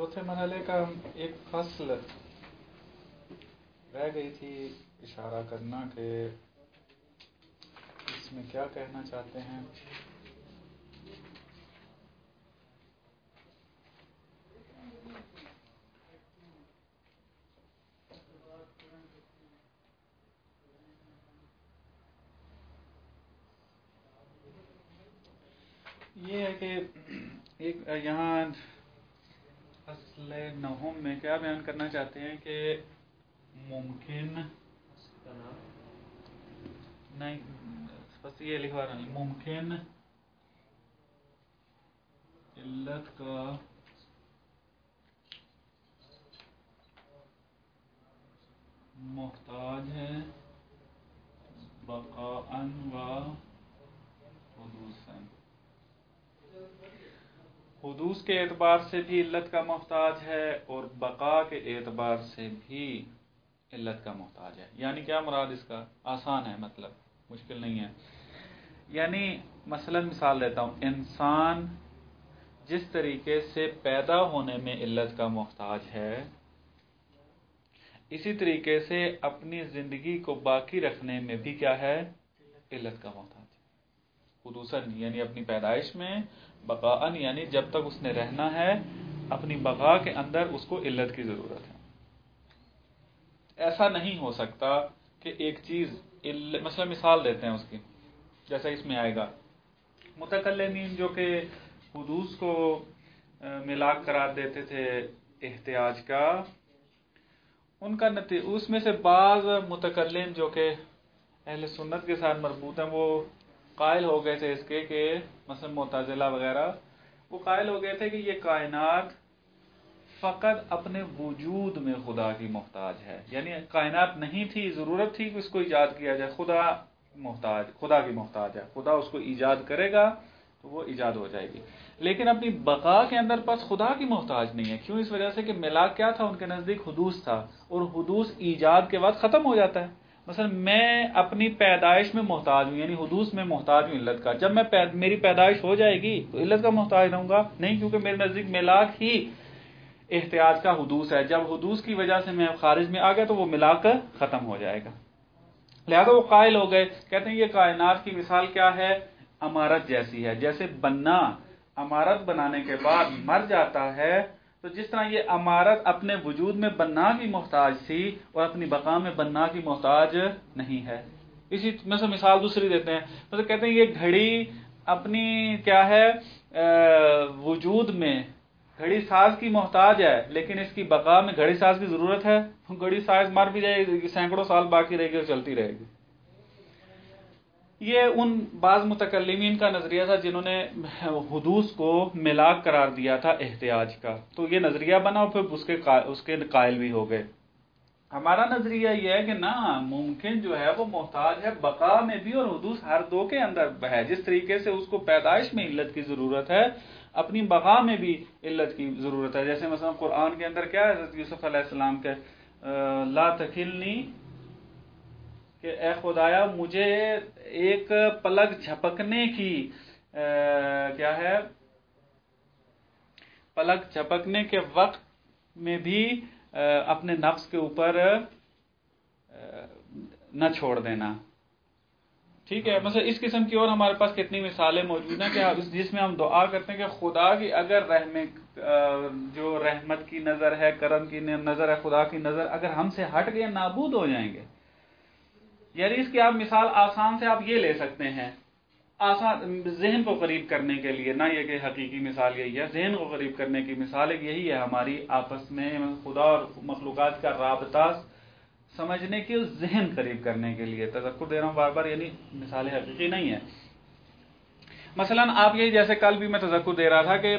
چوتھے مرحلے کا ایک فصل رہ گئی تھی اشارہ کرنا کہ اس میں کیا کہنا چاہتے ہیں. یہ ہے کہ ایک یہاں فصل نہم میں کیا بیان کرنا چاہتے ہیں کہ ممکن نہیں، بس یہ لکھوا رہا ہوں، ممکن علت کا محتاج ہے بقاءً و حدوثاً. حدوث کے اعتبار سے بھی علت کا محتاج ہے اور بقا کے اعتبار سے بھی علت کا محتاج ہے. یعنی کیا مراد اس کا؟ آسان ہے، مطلب مشکل نہیں ہے. یعنی مثلا مثال دیتا ہوں، انسان جس طریقے سے پیدا ہونے میں علت کا محتاج ہے، اسی طریقے سے اپنی زندگی کو باقی رکھنے میں بھی کیا ہے؟ علت کا محتاج ہے. حدوثاً یعنی اپنی پیدائش میں، بقاءً یعنی جب تک اس نے رہنا ہے اپنی بقا کے اندر اس کو علت کی ضرورت ہے. ایسا نہیں ہو سکتا کہ ایک چیز مثلا مثال دیتے ہیں اس کی، جیسا اس میں آئے گا. متکلمین جو کہ حدوث کو ملاک قرار دیتے تھے احتیاج کا، ان کا اس میں سے بعض متکلم جو کہ اہل سنت کے ساتھ مربوط ہیں، وہ قائل ہو گئے تھے اس کے کہ مثلا معتزلہ وغیرہ، وہ قائل ہو گئے تھے کہ یہ کائنات فقط اپنے وجود میں خدا کی محتاج ہے. یعنی کائنات نہیں تھی، ضرورت تھی کہ اس کو ایجاد کیا جائے، خدا کی محتاج ہے. خدا اس کو ایجاد کرے گا تو وہ ایجاد ہو جائے گی، لیکن اپنی بقا کے اندر پس خدا کی محتاج نہیں ہے. کیوں؟ اس وجہ سے کہ ملاک کیا تھا ان کے نزدیک؟ حدوث تھا، اور حدوث ایجاد کے بعد ختم ہو جاتا ہے. مثلا میں اپنی پیدائش میں محتاج ہوں، یعنی حدوث میں محتاج ہوں علت کا. جب میری پیدائش ہو جائے گی تو علت کا محتاج رہوں گا نہیں، کیونکہ میرے نزدیک ملاک ہی احتیاج کا حدوث ہے. جب حدوث کی وجہ سے میں خارج میں آ گیا تو وہ ملاک ختم ہو جائے گا. لہذا وہ قائل ہو گئے، کہتے ہیں یہ کائنات کی مثال کیا ہے؟ عمارت جیسی ہے. جیسے بنا عمارت بنانے کے بعد مر جاتا ہے، تو جس طرح یہ عمارت اپنے وجود میں بنا کی محتاج تھی اور اپنی بقا میں بنا کی محتاج نہیں ہے. اسی میں سے مثال دوسری دیتے ہیں، مثلا کہتے ہیں یہ گھڑی اپنی کیا ہے وجود میں گھڑی ساز کی محتاج ہے، لیکن اس کی بقا میں گھڑی ساز کی ضرورت ہے. گھڑی ساز مر بھی جائے گی، سینکڑوں سال باقی رہے گی اور چلتی رہے گی. یہ ان بعض متکلمین کا نظریہ تھا جنہوں نے حدوث کو ملاک قرار دیا تھا احتیاج کا، تو یہ نظریہ بنا اور پھر اس کے قائل بھی ہو گئے. ہمارا نظریہ یہ ہے کہ نہ، ممکن جو ہے وہ محتاج ہے بقا میں بھی اور حدوث ہر دو کے اندر ہے. جس طریقے سے اس کو پیدائش میں علت کی ضرورت ہے، اپنی بقا میں بھی علت کی ضرورت ہے. جیسے مثلا قرآن کے اندر کیا ہے حضرت یوسف علیہ السلام کے لا تکلنی، کہ اے خدایا مجھے ایک پلک جھپکنے کی کیا ہے، پلک جھپکنے کے وقت میں بھی اپنے نفس کے اوپر نہ چھوڑ دینا. ٹھیک ہے، مثلا اس قسم کی اور ہمارے پاس کتنی مثالیں موجود ہیں کہ جس میں ہم دعا کرتے ہیں کہ خدا کی اگر جو رحمت کی نظر ہے، کرم کی نظر ہے، خدا کی نظر اگر ہم سے ہٹ گئے، نابود ہو جائیں گے. یعنی اس کی آپ مثال آسان سے آپ یہ لے سکتے ہیں، آسان ذہن کو قریب کرنے کے لیے، نہ یہ کہ حقیقی مثال یہی ہے، ذہن کو قریب کرنے کی مثال یہی ہے ہماری آپس میں خدا اور مخلوقات کا رابطہ سمجھنے کی، ذہن قریب کرنے کے لیے تذکر دے رہا ہوں بار بار. یعنی مثال حقیقی نہیں ہے. مثلا آپ یہی، جیسے کل بھی میں تذکر دے رہا تھا کہ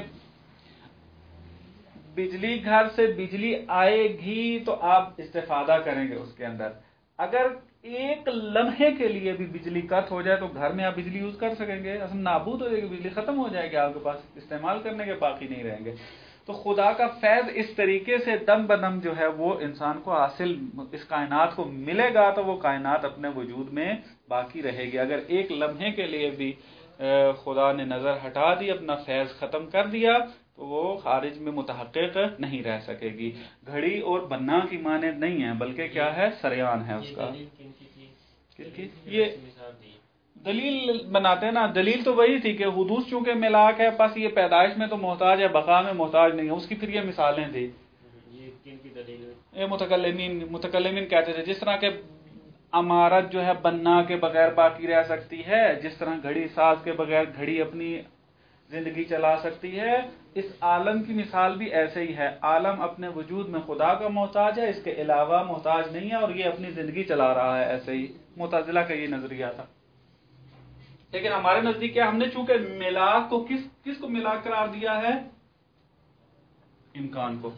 بجلی گھر سے بجلی آئے گی تو آپ استفادہ کریں گے اس کے اندر. اگر ایک لمحے کے لیے بھی بجلی کٹ ہو جائے تو گھر میں آپ بجلی یوز کر سکیں گے؟ اصلا نابود ہو جائے گی، بجلی ختم ہو جائے گی، آپ کے پاس استعمال کرنے کے باقی نہیں رہیں گے. تو خدا کا فیض اس طریقے سے دم بدم جو ہے وہ انسان کو حاصل، اس کائنات کو ملے گا تو وہ کائنات اپنے وجود میں باقی رہے گی. اگر ایک لمحے کے لیے بھی خدا نے نظر ہٹا دی، اپنا فیض ختم کر دیا، تو وہ خارج میں متحقق نہیں رہ سکے گی. گھڑی اور بنا کی مانند نہیں ہے بلکہ کیا ہے سریان ہے اس کا. یہ دلیل بناتے ہیں نا. دلیل تو وہی تھی کہ حدوث چونکہ ملاک ہے پس یہ پیدائش میں تو محتاج ہے بقا میں محتاج نہیں ہے. اس کی پھر یہ مثالیں تھی. یہ متکلمین کہتے تھے جس طرح کہ عمارت جو ہے بنا کے بغیر باقی رہ سکتی ہے, جس طرح گھڑی ساز کے بغیر گھڑی اپنی زندگی چلا سکتی ہے, اس عالم کی مثال بھی ایسے ہی ہے. عالم اپنے وجود میں خدا کا محتاج ہے, اس کے علاوہ محتاج نہیں ہے, اور یہ اپنی زندگی چلا رہا ہے. ایسے ہی معتزلہ کا یہ نظریہ تھا. لیکن ہمارے نزدیک کیا, ہم نے چونکہ ملاک کو کس کو ملاک قرار دیا ہے؟ امکان کو.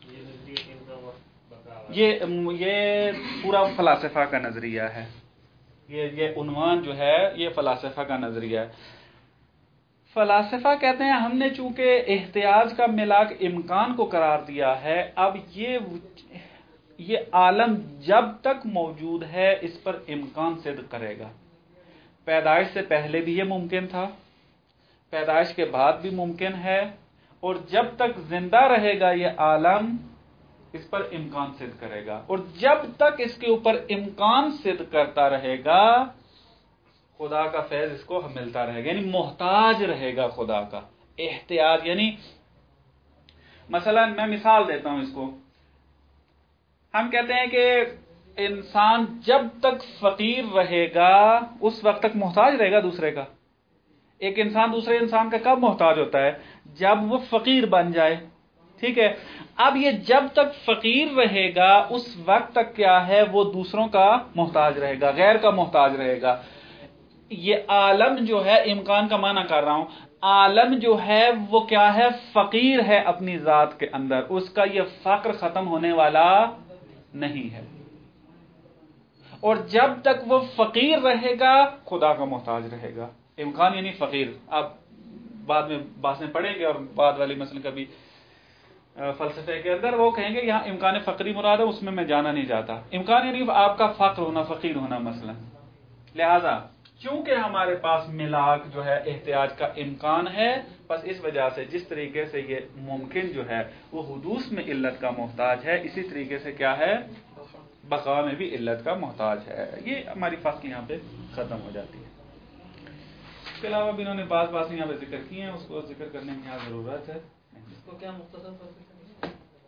یہ پورا فلاسفہ کا نظریہ ہے. یہ عنوان جو ہے یہ فلاسفہ کا نظریہ ہے. فلاسفہ کہتے ہیں ہم نے چونکہ احتیاج کا ملاک امکان کو قرار دیا ہے, اب یہ عالم جب تک موجود ہے اس پر امکان صدق کرے گا. پیدائش سے پہلے بھی یہ ممکن تھا, پیدائش کے بعد بھی ممکن ہے, اور جب تک زندہ رہے گا یہ عالم اس پر امکان صدق کرے گا. اور جب تک اس کے اوپر امکان صدق کرتا رہے گا خدا کا فیض اس کو ملتا رہے گا, یعنی محتاج رہے گا خدا کا. احتیاج یعنی مثلا میں مثال دیتا ہوں اس کو. ہم کہتے ہیں کہ انسان جب تک فقیر رہے گا اس وقت تک محتاج رہے گا دوسرے کا. ایک انسان دوسرے انسان کا کب محتاج ہوتا ہے؟ جب وہ فقیر بن جائے. ٹھیک ہے. اب یہ جب تک فقیر رہے گا اس وقت تک کیا ہے, وہ دوسروں کا محتاج رہے گا, غیر کا محتاج رہے گا. یہ عالم جو ہے, امکان کا معنی کر رہا ہوں, عالم جو ہے وہ کیا ہے, فقیر ہے اپنی ذات کے اندر. اس کا یہ فقر ختم ہونے والا نہیں ہے, اور جب تک وہ فقیر رہے گا خدا کا محتاج رہے گا. امکان یعنی فقیر. آپ بعد میں باتیں پڑھیں گے اور بعد والی مثلا کبھی فلسفے کے اندر وہ کہیں گے یہاں امکان فقری مراد ہے, اس میں میں جانا نہیں چاہتا. امکان یعنی آپ کا فقر ہونا, فقیر ہونا مثلا. لہذا چونکہ ہمارے پاس ملاک جو ہے احتیاج کا امکان ہے, بس اس وجہ سے جس طریقے سے یہ ممکن جو ہے وہ حدوث میں علت کا محتاج ہے, اسی طریقے سے کیا ہے بقا میں بھی علت کا محتاج ہے. یہ ہماری فصل یہاں پہ ختم ہو جاتی ہے. اس کے علاوہ بھی انہوں نے بعض باتیں یہاں پہ ذکر کی ہیں, اس کو ذکر کرنے کی یہاں ضرورت ہے. اس کو کیا مختصر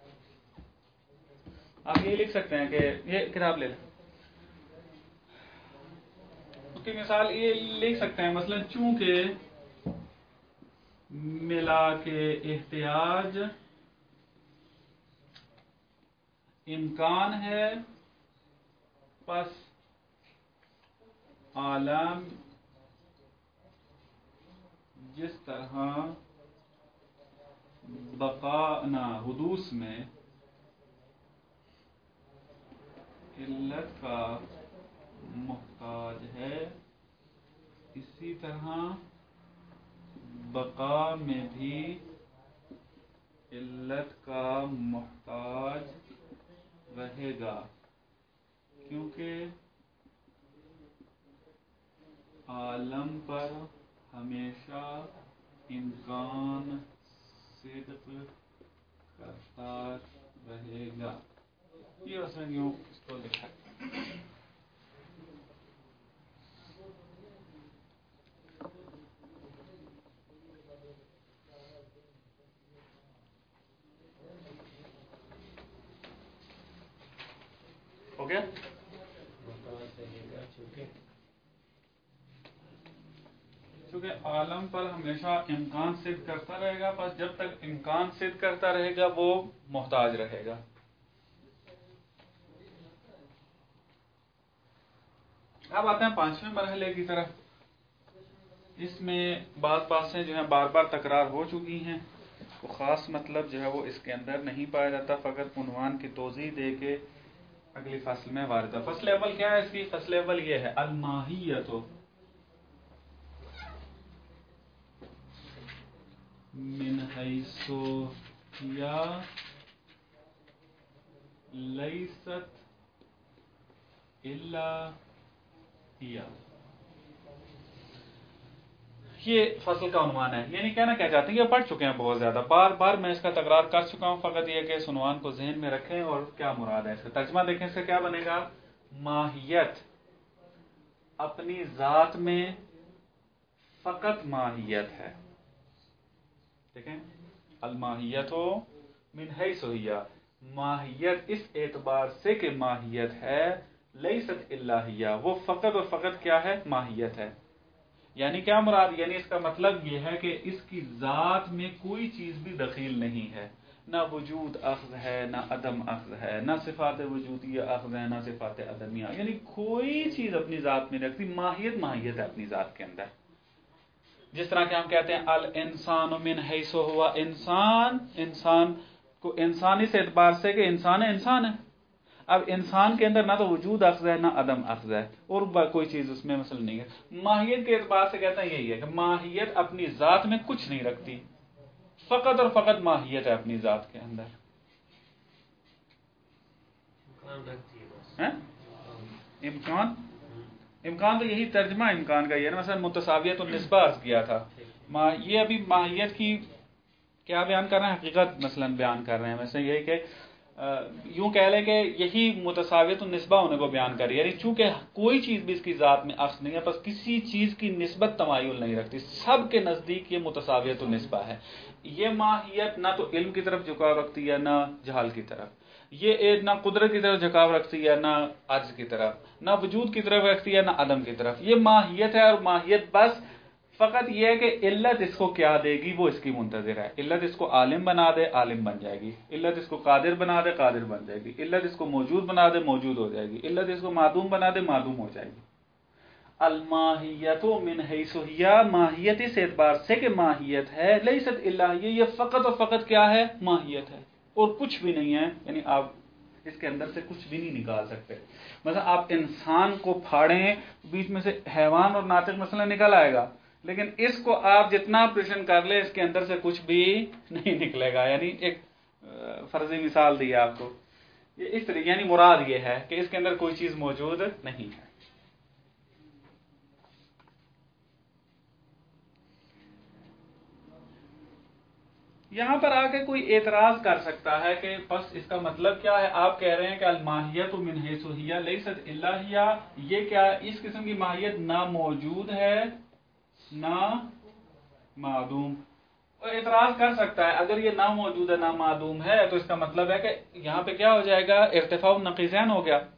آپ یہ لکھ سکتے ہیں کہ یہ کتاب لے لیں, اس کی مثال یہ لکھ سکتے ہیں مثلا چونکہ ملاک احتیاج امکان ہے پس عالم جس طرح حدوث میں علت کا محتاج ہے اسی طرح بقا میں بھی علت کا محتاج رہے گا, کیونکہ عالم پر ہمیشہ امکان صدق کرتا رہے گا. یہ اصل یوں اس کو لکھا ہو گیا. چونکہ عالم پر ہمیشہ امکان صدق کرتا رہے گا, بس جب تک امکان صدق کرتا رہے گا وہ محتاج رہے گا. اب آتے ہیں پانچویں مرحلے کی طرف. اس میں بعض باتیں جو ہیں بار بار تکرار ہو چکی ہیں, تو خاص مطلب جو ہے وہ اس کے اندر نہیں پایا جاتا, فقط عنوان کی توضیح دے کے اگلی فصل میں وارد ہے. فصل اول کیا ہے اس کی؟ فصل اول یہ ہے الماہیت من حیث یا لیست الا ہی. یہ فصل کا عنوان ہے. یعنی کہنا کیا چاہتے ہیں کہ پڑھ چکے ہیں بہت زیادہ، بار بار میں اس کا تکرار کر چکا ہوں، فقط یہ کہ اس عنوان کو ذہن میں رکھیں اور کیا مراد ہے. اس کا ترجمہ دیکھیں، اس کا کیا بنے گا؟ ماہیت اپنی ذات میں فقط ماہیت ہے. دیکھیں، الماہیت من حیث ہی، ماہیت اس اعتبار سے کہ ماہیت ہے، لیست الا ہی، وہ فقط اور فقط کیا ہے؟ ماہیت ہے. یعنی کیا مراد؟ یعنی اس کا مطلب یہ ہے کہ اس کی ذات میں کوئی چیز بھی دخیل نہیں ہے، نہ وجود اخذ ہے، نہ عدم اخذ ہے، نہ صفات وجودیہ اخذ ہے، نہ صفات عدمیہ. یعنی کوئی چیز اپنی ذات میں رکھتی، ماہیت ماہیت ہے اپنی ذات کے اندر. جس طرح کہ ہم کہتے ہیں الانسان من حیث ہوا، انسان کو انسان اس اعتبار سے کہ انسان ہے. اب انسان کے اندر نہ تو وجود اخذ ہے، نہ عدم اخذ ہے، اور کوئی چیز اس میں مثلا نہیں ہے. ماہیت کے اعتبار سے کہتے ہیں یہی ہے کہ ماہیت اپنی ذات میں کچھ نہیں رکھتی، فقط اور فقط ماہیت ہے اپنی ذات کے اندر. امکان تو یہی ترجمہ امکان کا یہ ہے. مثلا متساویت النسبہ عرض کیا تھا، یہ ابھی ماہیت کی کیا بیان کر رہے ہیں؟ حقیقت مثلا بیان کر رہے ہیں. مثلا یہی کہ یوں کہہ لیں کہ یہی متساویت النسبہ ہونے کو بیان کر رہی ہے. یعنی چونکہ کوئی چیز بھی اس کی ذات میں اخذ نہیں ہے، بس کسی چیز کی نسبت تمایل نہیں رکھتی، سب کے نزدیک یہ متساویت النسبہ ہے. یہ ماہیت نہ تو علم کی طرف جھکاؤ رکھتی ہے، نہ جہال کی طرف. یہ نہ قدرت کی طرف جھکاؤ رکھتی ہے، نہ عجز کی طرف. نہ وجود کی طرف رکھتی ہے، نہ عدم کی طرف. یہ ماہیت ہے، اور ماہیت بس فقط یہ ہے کہ علت اس کو کیا دے گی وہ اس کی منتظر ہے. علت اس کو عالم بنا دے، عالم بن جائے گی. علت اس کو قادر بنا دے، قادر بن جائے گی. علت اس کو موجود بنا دے، موجود ہو جائے گی. علت اس کو معدوم بنا دے، معدوم ہو جائے گی. الماہیت من حیث ہی، ماہیت اس اعتبار سے کہ ماہیت ہے، لیست الا ہی، یہ فقط اور فقط کیا ہے؟ ماہیت ہے، اور کچھ بھی نہیں ہے. یعنی آپ اس کے اندر سے کچھ بھی نہیں نکال سکتے. مثلا آپ انسان کو پھاڑیں، بیچ میں سے حیوان اور ناطق مثلا نکل آئے گا، لیکن اس کو آپ جتنا آپریشن کر لیں اس کے اندر سے کچھ بھی نہیں نکلے گا. یعنی ایک فرضی مثال دی آپ کو، یہ اس طرح. یعنی مراد یہ ہے کہ اس کے اندر کوئی چیز موجود نہیں ہے. یہاں پر آ کے کوئی اعتراض کر سکتا ہے کہ بس اس کا مطلب کیا ہے؟ آپ کہہ رہے ہیں کہ الماہیت من حیث ہی لیست الا ہی، یہ کیا اس قسم کی ماہیت نہ موجود ہے نہ معدوم. اعتراض کر سکتا ہے اگر یہ نہ موجود ہے نہ معدوم ہے تو اس کا مطلب ہے کہ یہاں پہ کیا ہو جائے گا؟ ارتفاع النقیضین ہو گیا.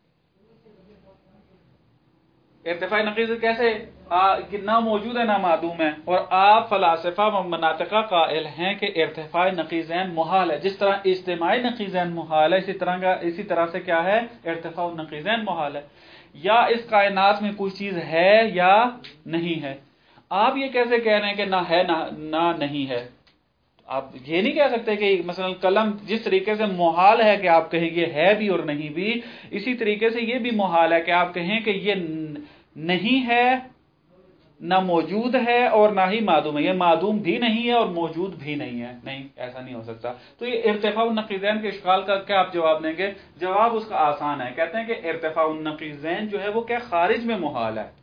ارتفاع نقیض کیسے؟ نہ موجود ہے نہ معدوم ہے، اور آپ فلاسفہ و مناطقہ قائل ہیں کہ ارتفاع نقیضین محال ہے. جس طرح اجتماعی نقیضین محال ہے، اسی طرح سے کیا ہے؟ ارتفاع النقیضین محال ہے. یا اس کائنات میں کوئی چیز ہے یا نہیں ہے. آپ یہ کیسے کہہ رہے ہیں کہ نہ ہے نہ نہیں ہے؟ آپ یہ نہیں کہہ سکتے کہ مثلا قلم جس طریقے سے محال ہے کہ آپ کہیں یہ ہے بھی اور نہیں بھی، اسی طریقے سے یہ بھی محال ہے کہ آپ کہیں کہ یہ نہیں ہے، نہ موجود ہے اور نہ ہی معدوم ہے. یہ معدوم بھی نہیں ہے اور موجود بھی نہیں ہے. نہیں، ایسا نہیں ہو سکتا. تو یہ ارتفاع النقیضین کے اشکال کا کیا آپ جواب دیں گے؟ جواب اس کا آسان ہے. کہتے ہیں کہ ارتفاع النقیضین جو ہے وہ کیا خارج میں محال ہے.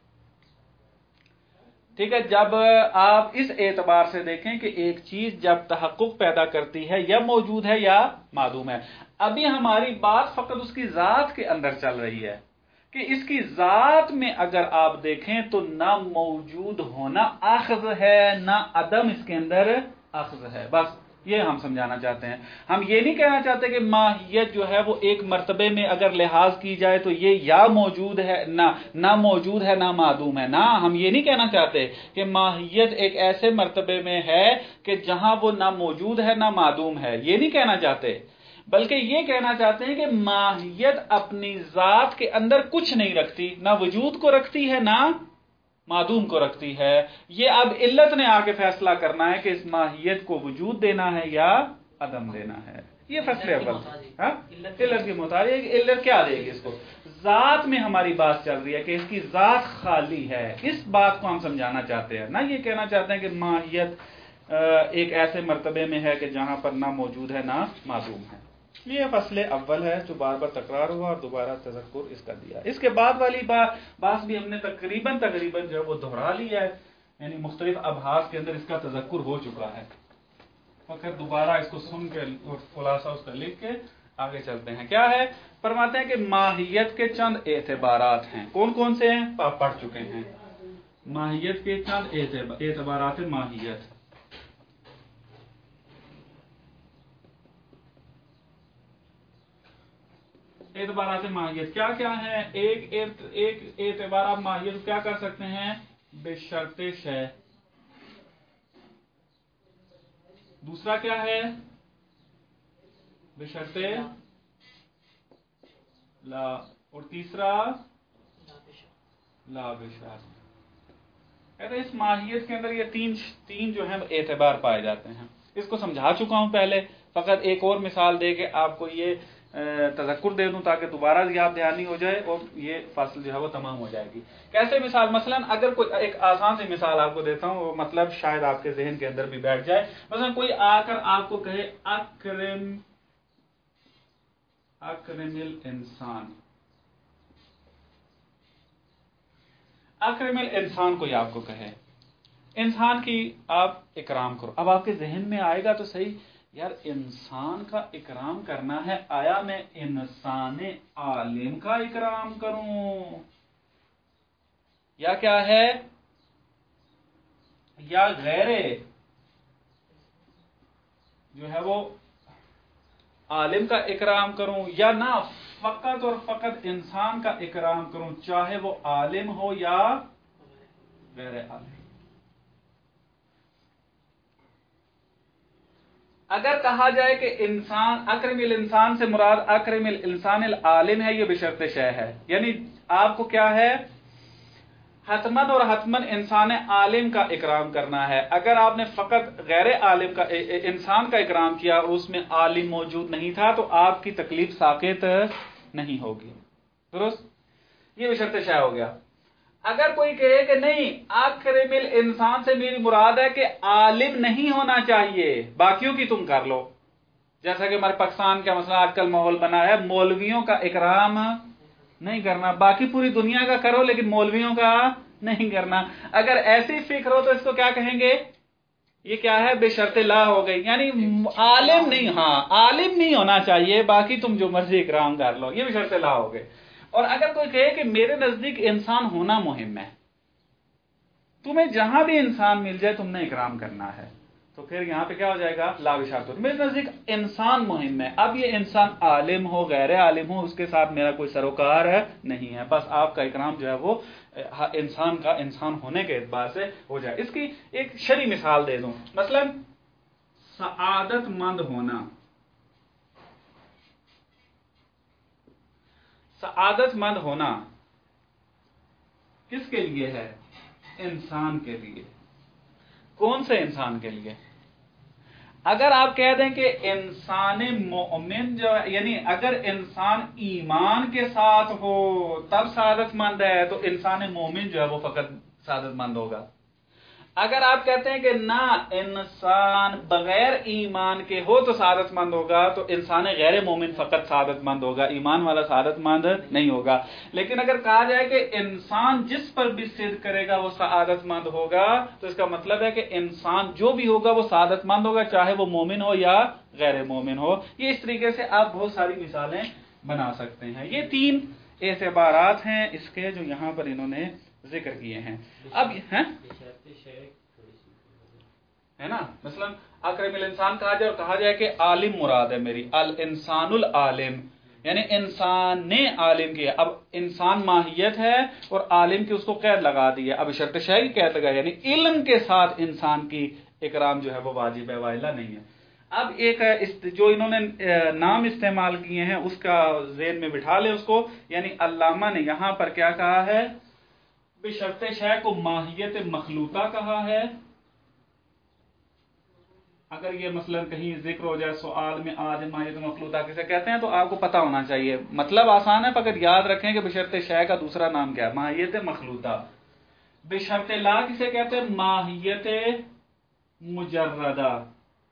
ٹھیک ہے، جب آپ اس اعتبار سے دیکھیں کہ ایک چیز جب تحقق پیدا کرتی ہے یا موجود ہے یا معدوم ہے. ابھی ہماری بات فقط اس کی ذات کے اندر چل رہی ہے کہ اس کی ذات میں اگر آپ دیکھیں تو نہ موجود ہونا اخذ ہے، نہ عدم اس کے اندر اخذ ہے. بس یہ ہم سمجھانا چاہتے ہیں. ہم یہ نہیں کہنا چاہتے کہ ماہیت جو ہے وہ ایک مرتبے میں اگر لحاظ کی جائے تو یہ یا موجود ہے نہ موجود ہے نہ معدوم ہے. نہ، ہم یہ نہیں کہنا چاہتے کہ ماہیت ایک ایسے مرتبے میں ہے کہ جہاں وہ نہ موجود ہے نہ معدوم ہے. یہ نہیں کہنا چاہتے، بلکہ یہ کہنا چاہتے ہیں کہ ماہیت اپنی ذات کے اندر کچھ نہیں رکھتی، نہ وجود کو رکھتی ہے نہ معدوم کو رکھتی ہے. یہ اب علت نے آ کے فیصلہ کرنا ہے کہ اس ماہیت کو وجود دینا ہے یا عدم دینا ہے. یہ فیصلے علت کی محتاج ہے. علت کیا دے گی اس کو؟ ذات میں ہماری بات چل رہی ہے کہ اس کی ذات خالی ہے. اس بات کو ہم سمجھانا چاہتے ہیں، نہ یہ کہنا چاہتے ہیں کہ ماہیت ایک ایسے مرتبے میں ہے کہ جہاں پر نہ موجود ہے نہ معدوم ہے. یہ فصل اول ہے جو بار بار تکرار ہوا اور دوبارہ تذکر اس کا دیا. اس کے بعد والی بات بھی ہم نے تقریباً جو ہے وہ دہرا لی ہے. یعنی مختلف ابحاث کے اندر اس کا تذکر ہو چکا ہے، فقط دوبارہ اس کو سن کے اور خلاصہ اس کا لکھ کے آگے چلتے ہیں۔ کیا ہے؟ فرماتے ہیں کہ ماہیت کے چند اعتبارات ہیں۔ کون کون سے ہیں؟ آپ پڑھ چکے ہیں۔ ماہیت کے چند اعتبارات ماہیت۔ اعتبارات ماہیت کیا کیا ہے؟ ایک اعتبار آپ ماہیت کیا کر سکتے ہیں؟ بشرط شے۔ دوسرا کیا ہے؟ بشرط لا، اور تیسرا لا بشرط۔ اس ماہیت کے اندر یہ تین جو ہیں اعتبار پائے جاتے ہیں۔ اس کو سمجھا چکا ہوں پہلے، فقط ایک اور مثال دے کے آپ کو یہ تذکر دے دوں تاکہ دوبارہ یاد دہانی ہو جائے اور یہ فصل جو ہے وہ تمام ہو جائے گی۔ کیسے مثال؟ مثلا اگر کوئی ایک آسان سی مثال آپ کو دیتا ہوں، وہ مطلب شاید آپ کے ذہن کے اندر بھی بیٹھ جائے۔ مثلا کوئی آ کر آپ کو کہے اکرم الانسان، اکرم الانسان کوئی آپ کو کہے، انسان کی آپ اکرام کرو۔ اب آپ کے ذہن میں آئے گا تو صحیح، یار انسان کا اکرام کرنا ہے، آیا میں انسان عالم کا اکرام کروں یا کیا ہے، یا غیر جو ہے وہ عالم کا اکرام کروں، یا نہ فقط اور فقط انسان کا اکرام کروں، چاہے وہ عالم ہو یا غیر عالم۔ اگر کہا جائے کہ انسان اکرم الانسان سے مراد اکرم الانسان العالم ہے، یہ بشرط شے ہے، یعنی آپ کو کیا ہے، حتمن اور حتمن انسان عالم کا اکرام کرنا ہے۔ اگر آپ نے فقط غیر عالم کا انسان کا اکرام کیا اور اس میں عالم موجود نہیں تھا تو آپ کی تکلیف ساقط نہیں ہوگی، درست؟ یہ بشرط شے ہو گیا۔ اگر کوئی کہے کہ نہیں، اکرم الانسان سے میری مراد ہے کہ عالم نہیں ہونا چاہیے، باقیوں کی تم کر لو، جیسا کہ ہمارے پاکستان کا مسئلہ آج کل ماحول بنا ہے، مولویوں کا اکرام نہیں کرنا، باقی پوری دنیا کا کرو لیکن مولویوں کا نہیں کرنا۔ اگر ایسی فکر ہو تو اس کو کیا کہیں گے؟ یہ کیا ہے؟ بشرط لا ہو گئی، یعنی عالم نہیں، ہاں عالم نہیں ہونا چاہیے، باقی تم جو مرضی اکرام کر لو، یہ بشرط لا ہو گئے۔ اور اگر کوئی کہے کہ میرے نزدیک انسان ہونا مہم ہے، تمہیں جہاں بھی انسان مل جائے تم نے اکرام کرنا ہے، تو پھر یہاں پہ کیا ہو جائے گا؟ لا بشرط۔ میرے نزدیک انسان مہم ہے، اب یہ انسان عالم ہو غیر عالم ہو اس کے ساتھ میرا کوئی سروکار نہیں ہے، بس آپ کا اکرام جو ہے وہ انسان کا انسان ہونے کے اعتبار سے ہو جائے۔ اس کی ایک شرعی مثال دے دوں، مثلا سعادت مند ہونا۔ سعادت مند ہونا کس کے لیے ہے؟ انسان کے لیے۔ کون سے انسان کے لیے؟ اگر آپ کہہ دیں کہ انسان مومن جو ہے، یعنی اگر انسان ایمان کے ساتھ ہو تب سعادت مند ہے تو انسان مومن جو ہے وہ فقط سعادت مند ہوگا۔ اگر آپ کہتے ہیں کہ نہ انسان بغیر ایمان کے ہو تو سعادت مند ہوگا تو انسان غیر مومن فقط سعادت مند ہوگا، ایمان والا سعادت مند نہیں ہوگا۔ لیکن اگر کہا جائے کہ انسان جس پر بھی صدق کرے گا وہ سعادت مند ہوگا تو اس کا مطلب ہے کہ انسان جو بھی ہوگا وہ سعادت مند ہوگا، چاہے وہ مومن ہو یا غیر مومن ہو۔ یہ اس طریقے سے آپ بہت ساری مثالیں بنا سکتے ہیں۔ یہ تین اعتبارات ہیں اس کے جو یہاں پر انہوں نے ذکر کیے ہیں۔ اب ہے نا، مثلا اکرم الانسان کہا جائے اور کہا جائے کہ عالم مراد ہے میری، الانسان العالم، یعنی انسان نے عالم کیا۔ اب انسان ماہیت ہے اور عالم کی اس کو قید لگا دی ہے، اب شرط شے کی قید لگا، یعنی علم کے ساتھ انسان کی اکرام جو ہے وہ واجب ہے، والا نہیں ہے۔ اب ایک جو انہوں نے نام استعمال کیے ہیں اس کا ذہن میں بٹھا لیں اس کو، یعنی علامہ نے یہاں پر کیا کہا ہے؟ بشرط شے کو ماہیت مخلوطہ کہا ہے۔ اگر یہ مثلا کہیں ذکر ہو جائے سوال میں آج ماہیت مخلوطہ کسے کہتے ہیں تو آپ کو پتہ ہونا چاہیے، مطلب آسان ہے، فقط یاد رکھیں کہ بشرط شے کا دوسرا نام کیا ہے؟ ماہیت مخلوطہ۔ بشرط لا کسے کہتے ہیں؟ ماہیت مجردہ۔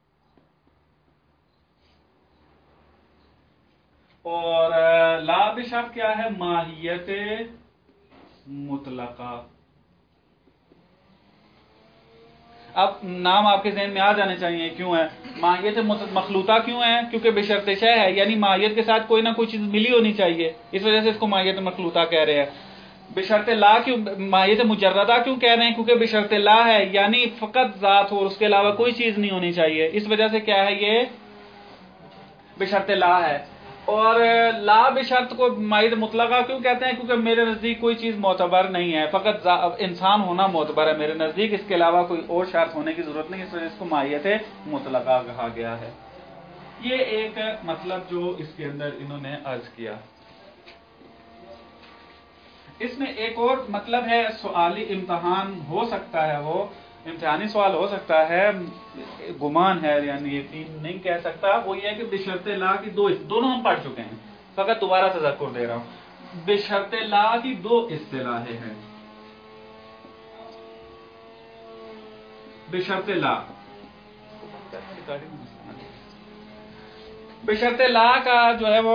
اور لا بشرط کیا ہے؟ ماہیت مطلقہ۔ اب نام آپ کے ذہن میں آ جانے چاہیے کیوں ہے. ماہیت مخلوطہ کیوں ہے؟ کیونکہ بشرط شے ہے، یعنی ماہیت کے ساتھ کوئی نہ کوئی چیز ملی ہونی چاہیے، اس وجہ سے اس کو ماہیت مخلوطہ کہہ رہے ہیں. بشرط لا کیوں ماہیت مجردہ کیوں کہہ رہے ہیں؟ کیونکہ بشرط لا ہے، یعنی فقط ذات ہو اور اس کے علاوہ کوئی چیز نہیں ہونی چاہیے، اس وجہ سے کیا ہے یہ بشرط لا ہے. اور لا بشرط کو ماہیت مطلقہ کیوں کہتے ہیں؟ کیونکہ میرے نزدیک کوئی چیز معتبر نہیں ہے، فقط انسان ہونا معتبر ہے میرے نزدیک، اس کے علاوہ کوئی اور شرط ہونے کی ضرورت نہیں، اس وجہ سے اس کو ماہیت مطلقہ کہا گیا ہے. یہ ایک مطلب جو اس کے اندر انہوں نے عرض کیا. اس میں ایک اور مطلب ہے، سوالی امتحان ہو سکتا ہے، وہ امتحانی سوال ہو سکتا ہے، گمان ہے یعنی یقین نہیں کہہ سکتا. وہ یہ ہے کہ بشرط لا کی دونوں ہم پڑھ چکے ہیں، فقط دوبارہ تذکر دے رہا ہوں. بشرط لا کی دو اصطلاحیں ہیں. بشرط لا، بشرط لا کا جو ہے وہ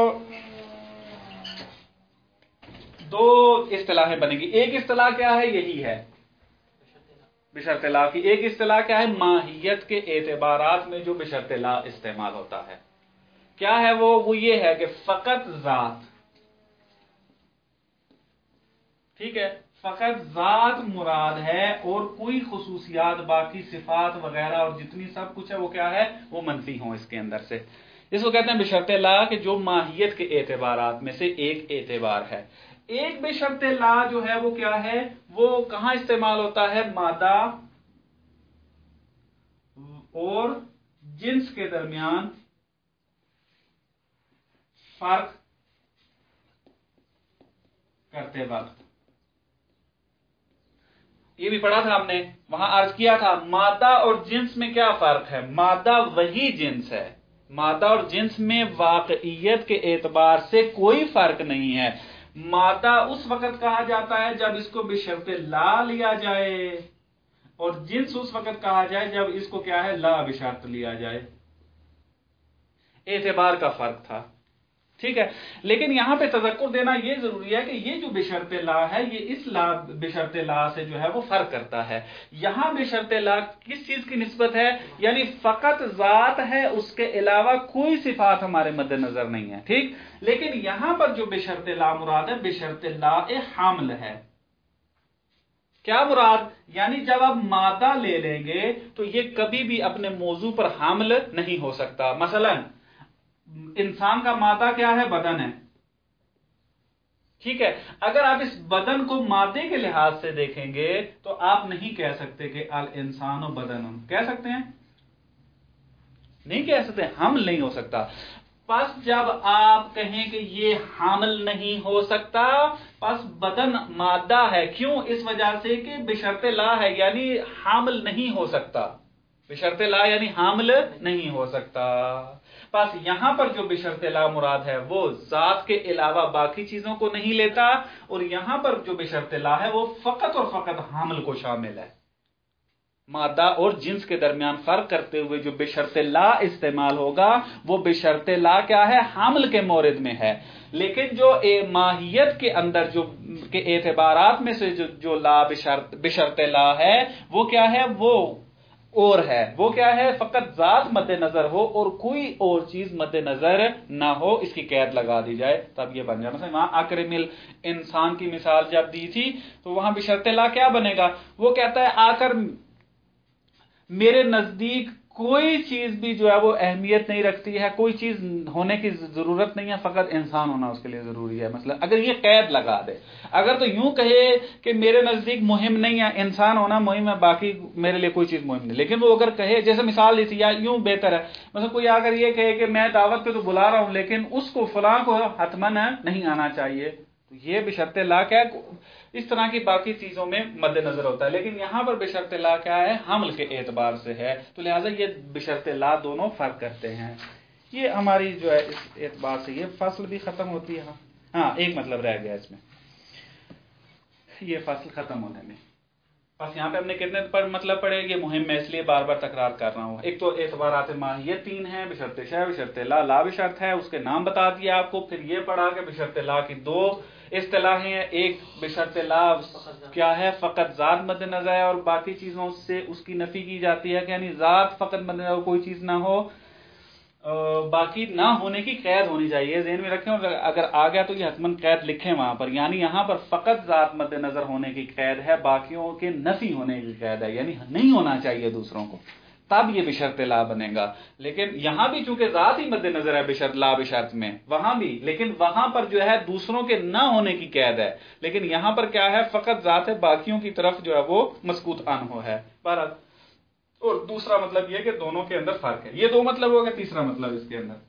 دو اصطلاحیں بنے گی. ایک اصطلاح کیا ہے؟ یہی ہے بشرط لا کی ایک اصطلاح کیا ہے؟ ماہیت کے اعتبارات میں جو بشرط لا استعمال ہوتا ہے کیا ہے وہ یہ ہے کہ فقط ذات، ٹھیک ہے، فقط ذات مراد ہے اور کوئی خصوصیات باقی صفات وغیرہ اور جتنی سب کچھ ہے وہ کیا ہے؟ وہ منفی ہوں اس کے اندر سے. اس کو کہتے ہیں بشرط لا کہ جو ماہیت کے اعتبارات میں سے ایک اعتبار ہے. ایک بشرط لا جو ہے وہ کیا ہے؟ وہ کہاں استعمال ہوتا ہے؟ مادہ اور جنس کے درمیان فرق کرتے وقت. یہ بھی پڑھا تھا ہم نے، وہاں عرض کیا تھا مادہ اور جنس میں کیا فرق ہے. مادہ وہی جنس ہے، مادہ اور جنس میں واقعیت کے اعتبار سے کوئی فرق نہیں ہے. مادہ اس وقت کہا جاتا ہے جب اس کو بشرط لا لیا جائے، اور جنس اس وقت کہا جائے جب اس کو کیا ہے؟ لا بشرط لیا جائے. اعتبار کا فرق تھا، ٹھیک ہے. لیکن یہاں پہ تذکر دینا یہ ضروری ہے کہ یہ جو بشرط لا ہے یہ اس لا بشرط لا سے جو ہے وہ فرق کرتا ہے. یہاں بشرط لا کس چیز کی نسبت ہے؟ یعنی فقط ذات ہے، اس کے علاوہ کوئی صفات ہمارے مد نظر نہیں ہے، ٹھیک. لیکن یہاں پر جو بشرط لا مراد ہے بشرط لا حامل ہے. کیا مراد؟ یعنی جب آپ مادہ لے لیں گے تو یہ کبھی بھی اپنے موضوع پر حامل نہیں ہو سکتا. مثلا انسان کا مادہ کیا ہے؟ بدن ہے، ٹھیک ہے. اگر آپ اس بدن کو مادے کے لحاظ سے دیکھیں گے تو آپ نہیں کہہ سکتے کہ الانسان و بدن. کہہ سکتے ہیں؟ نہیں کہہ سکتے، حمل نہیں ہو سکتا. پس جب آپ کہیں کہ یہ حامل نہیں ہو سکتا، پس بدن مادہ ہے. کیوں؟ اس وجہ سے کہ بشرط لا ہے، یعنی حامل نہیں ہو سکتا. بشرط لا یعنی حامل نہیں ہو سکتا. پس یہاں پر جو بشرط لا مراد ہے وہ ذات کے علاوہ باقی چیزوں کو نہیں لیتا، اور یہاں پر جو بشرط لا ہے وہ فقط اور فقط حامل کو شامل ہے. مادہ اور جنس کے درمیان فرق کرتے ہوئے جو بشرط لا استعمال ہوگا وہ بشرط لا کیا ہے؟ حامل کے مورد میں ہے. لیکن جو ماہیت کے اندر جو کے اعتبارات میں سے جو لا بشرط لا ہے وہ کیا ہے؟ وہ اور ہے. وہ کیا ہے؟ فقط ذات مد نظر ہو اور کوئی اور چیز مد نظر نہ ہو، اس کی قید لگا دی جائے تب یہ بن جائے. مثلا وہاں اکرم انسان کی مثال جب دی تھی تو وہاں بشرط لا کیا بنے گا؟ وہ کہتا ہے آ کر میرے نزدیک کوئی چیز بھی جو ہے وہ اہمیت نہیں رکھتی ہے، کوئی چیز ہونے کی ضرورت نہیں ہے، فقط انسان ہونا اس کے لیے ضروری ہے. مثلا اگر یہ قید لگا دے، اگر تو یوں کہے کہ میرے نزدیک مہم نہیں ہے، انسان ہونا مہم ہے، باقی میرے لیے کوئی چیز مہم نہیں. لیکن وہ اگر کہے، جیسے مثال دی تھی، یا یوں بہتر ہے مثلا کوئی اگر یہ کہے کہ میں دعوت پہ تو بلا رہا ہوں لیکن اس کو فلاں کو حتماً نہیں آنا چاہیے، تو یہ بشرط لا کیا ہے؟ اس طرح کی باقی چیزوں میں مد نظر ہوتا ہے. لیکن یہاں پر بشرط لا کیا ہے؟ حمل کے اعتبار سے ہے. تو لہٰذا یہ بشرط لا دونوں فرق کرتے ہیں. یہ ہماری جو ہے اس اعتبار سے یہ فصل بھی ختم ہوتی ہے. ہاں ایک مطلب رہ گیا اس میں، یہ فصل ختم ہونے میں. بس یہاں پہ ہم نے کتنے پر مطلب پڑھے؟ یہ مہم میں اس لیے بار بار تکرار کر رہا ہوں. ایک تو اعتبارات ماہیت 3 ہیں، بشرط شے، بشرط لا، لا بشرط ہے، اس کے نام بتا دیا آپ کو. پھر یہ پڑھا کہ بشرط لا کی 2 اصطلاحیں ہیں. ایک بشرط لا کیا ہے فقط ذات مد نظر ہے اور باقی چیزوں سے اس کی نفی کی جاتی ہے کہ یعنی ذات فقط مد نظر کوئی چیز نہ ہو، باقی نہ ہونے کی قید ہونی چاہیے. ذہن میں رکھیں، اگر آ گیا تو یہ حتماً قید لکھیں وہاں پر. یعنی یہاں پر فقط ذات مد نظر ہونے کی قید ہے، باقیوں کے نفی ہونے کی قید ہے، یعنی نہیں ہونا چاہیے دوسروں کو، تب یہ بشرط لا بنے گا. لیکن یہاں بھی چونکہ ذات ہی مد نظر ہے بشرط لا بشرط میں، وہاں بھی، لیکن وہاں پر جو ہے دوسروں کے نہ ہونے کی قید ہے، لیکن یہاں پر کیا ہے فقط ذات ہے، باقیوں کی طرف جو ہے وہ مسکوت عنہ ہے. بہرحال، اور دوسرا مطلب یہ کہ دونوں کے اندر فرق ہے. یہ دو مطلب ہو گیا. تیسرا مطلب اس کے اندر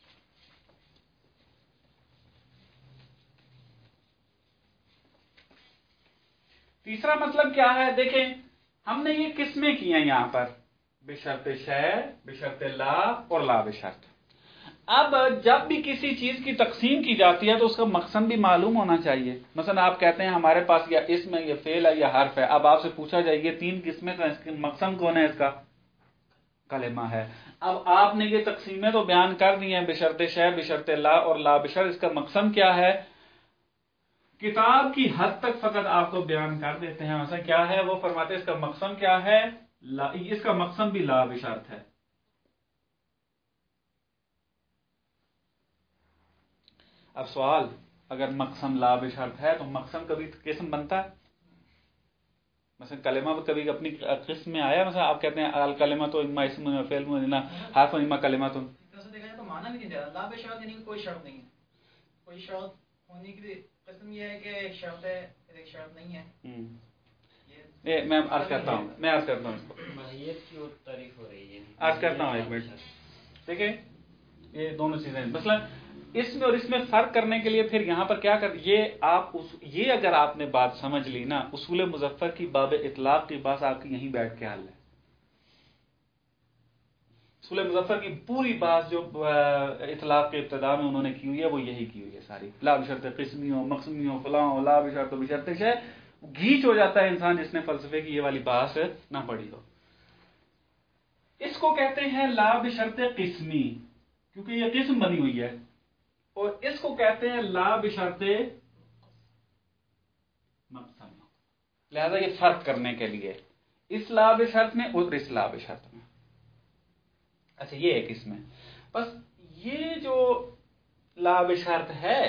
تیسرا مطلب کیا ہے؟ دیکھیں ہم نے یہ قسمیں کی ہیں یہاں پر، بشرط شے، بشرط لا اور لا بشرط. اب جب بھی کسی چیز کی تقسیم کی جاتی ہے تو اس کا مقصد بھی معلوم ہونا چاہیے. مثلا آپ کہتے ہیں ہمارے پاس یا اسم ہے، یا فعل ہے، یا حرف ہے. اب آپ سے پوچھا جائے یہ تین قسمیں تو اس کے مقصد کون ہے؟ اس کا کلمہ ہے. اب آپ نے یہ تقسیمیں تو بیان کر دی ہیں، بشرط شے، بشرط لا اور لا بشرط. اس کا مقصد کیا ہے؟ کتاب کی حد تک فقط آپ کو بیان کر دیتے ہیں. مثلا کیا ہے؟ وہ فرماتے ہیں اس کا مقصد کیا ہے؟ اس کا مقصد بھی لا بشرط ہے. اب سوال، اگر مقسم لا بشرط ہے تو مقسم کبھی قسم بنتا ہے؟ مثلا کلمہ کبھی اپنی قسم میں آیا؟ مثلا آپ کہتے ہیں الکلمہ تو اما اسم و فعل و حرف اما کلمہ تو دیکھا جائے تو معنی بھی نہیں دے رہا. لا بشرط یعنی کوئی شرط نہیں ہے، کوئی شرط ہونے کی قسم یہ ہے کہ ایک شرط ہے ایک شرط نہیں ہے. میں عرض کرتا ہوں اس کو ماہیت کی تعریف ہو رہی ہے. عرض کرتا ہوں ایک منٹ. دیکھیں یہ دونوں چیزیں، مثلا اس میں اور اس میں فرق کرنے کے لیے پھر یہاں پر کیا کر، یہ اگر آپ نے بات سمجھ لی نا، اصول مظفر کی باب اطلاق کی بات آپ کی یہیں بیٹھ کے حل ہے. اصول مظفر کی پوری بات جو اطلاق کے ابتدا میں انہوں نے کی ہوئی ہے وہ یہی کی ہوئی ہے ساری. لا بشرط قسمی ہو، مقسمی ہو، فلاں ہو، لا بشرط بشرط شے. گیچ ہو جاتا ہے انسان جس نے فلسفے کی یہ والی بات نہ پڑھی ہو. اس کو کہتے ہیں لا بشرط قسمی، کیونکہ یہ قسم بنی ہوئی ہے. اور اس کو کہتے ہیں لا بشرط مقسم. لہذا یہ فرق کرنے کے لیے اس لا بشرط میں اور اس لا بشرط میں. اچھا یہ ایک اس میں، بس یہ جو لا بشرط ہے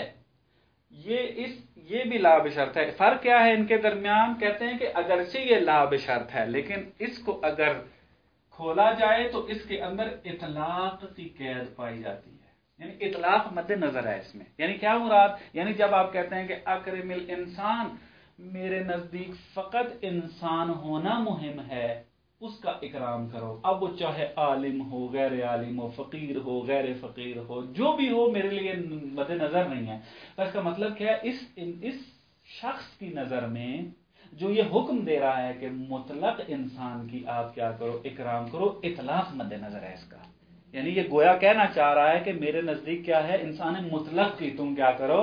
یہ بھی لا بشرط ہے. فرق کیا ہے ان کے درمیان؟ کہتے ہیں کہ اگرچہ یہ لا بشرط ہے لیکن اس کو اگر کھولا جائے تو اس کے اندر اطلاق کی قید پائی جاتی ہے، یعنی اطلاق مد نظر ہے اس میں. یعنی کیا مراد؟ یعنی جب آپ کہتے ہیں کہ اکرم الانسان، میرے نزدیک فقط انسان ہونا مہم ہے، اس کا اکرام کرو. اب وہ چاہے عالم ہو، غیر عالم ہو، فقیر ہو، غیر فقیر ہو، جو بھی ہو میرے لیے مد نظر نہیں ہے. اس کا مطلب کیا ہے؟ اس شخص کی نظر میں جو یہ حکم دے رہا ہے کہ مطلق انسان کی آپ کیا کرو؟ اکرام کرو، اطلاق مد نظر ہے اس کا. یعنی یہ گویا کہنا چاہ رہا ہے کہ میرے نزدیک کیا ہے؟ انسان مطلق کی تم کیا کرو؟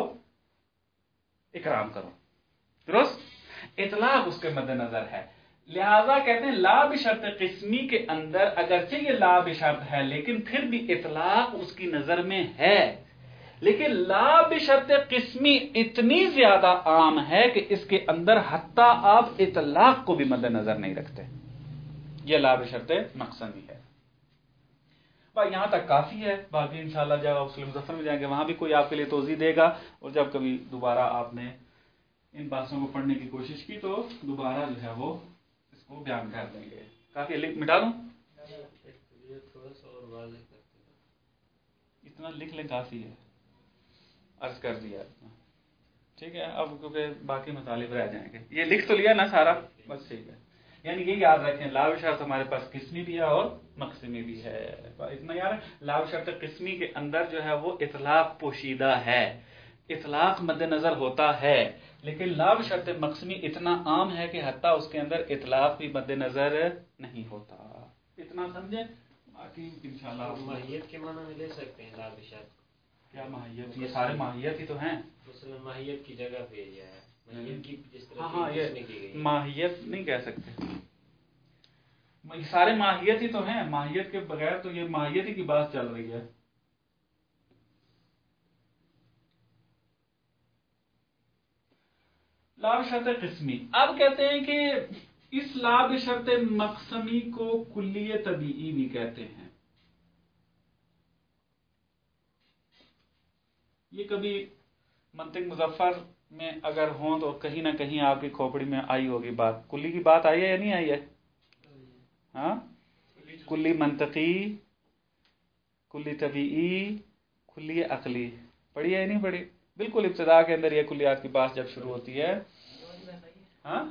اکرام کرو. درست؟ اطلاق اس کے مد نظر ہے. لہذا کہتے ہیں لا بشرط قسمی کے اندر اگرچہ یہ لا بشرط ہے لیکن پھر بھی اطلاق اس کی نظر میں ہے. لیکن لا بشرط قسمی اتنی زیادہ عام ہے کہ اس کے اندر حتیٰ آپ اطلاق کو بھی مد نظر نہیں رکھتے. یہ لا بشرط مقسمی ہے. بھائی یہاں تک کافی ہے، باقی انشاءاللہ جب آپ اصول مظفر میں جائیں گے وہاں بھی کوئی آپ کے لیے توضیح دے گا، اور جب کبھی دوبارہ آپ نے ان باتوں کو پڑھنے کی کوشش کی تو دوبارہ جو ہے وہ اس کو بیان کر دیں گے. کافی مٹا دوں؟ تھوڑا سا اور واضح کرتے ہیں. اتنا لکھ لیں کافی ہے، عرض کر دیا ٹھیک ہے. اب کیونکہ باقی مطالب رہ جائیں گے، یہ لکھ تو لیا نا سارا، بس ٹھیک ہے. یعنی یہ یاد رکھیں لا بشرط ہمارے پاس قسمی بھی ہے اور مقسمی بھی ہے. اتنا یار لا بشرط قسمی کے اندر جو ہے وہ اطلاق پوشیدہ ہے، اطلاق مد نظر ہوتا ہے. لیکن لا بشرط مقسمی اتنا عام ہے کہ حتیٰ اس کے اندر اطلاق بھی مد نظر نہیں ہوتا. اتنا سمجھیں، باقی انشاءاللہ ماہیت کے معنی میں لے سکتے ہیں لا بشرط. کیا ماہیت؟ یہ سارے ماہیت ہی تو ہیں. مثلا ماہیت کی جگہ پہ یہ ہے ماہیت کی جس طرح ہاں کی کی یہ گئی ماہیت نہیں کہہ سکتے، سارے ماہیت ہی تو ہیں. ماہیت کے بغیر تو یہ ماہیت ہی کی بات چل رہی ہے. لا بشرط قسمی. اب کہتے ہیں کہ اس لا بشرط مقسمی کو کلیہ طبیعی بھی کہتے ہیں. یہ کبھی منطق مظفر میں اگر ہوں تو کہیں نہ کہیں آپ کی کھوپڑی میں آئی ہوگی بات. کلی کی بات آئی ہے یا نہیں آئی ہے؟ ہاں، کلی منطقی، کلی طبیعی، کلی عقلی پڑھی ہے یا نہیں پڑھی؟ بالکل ابتدا کے اندر یہ کلیات کی بات جب شروع ہوتی ہے. ہاں،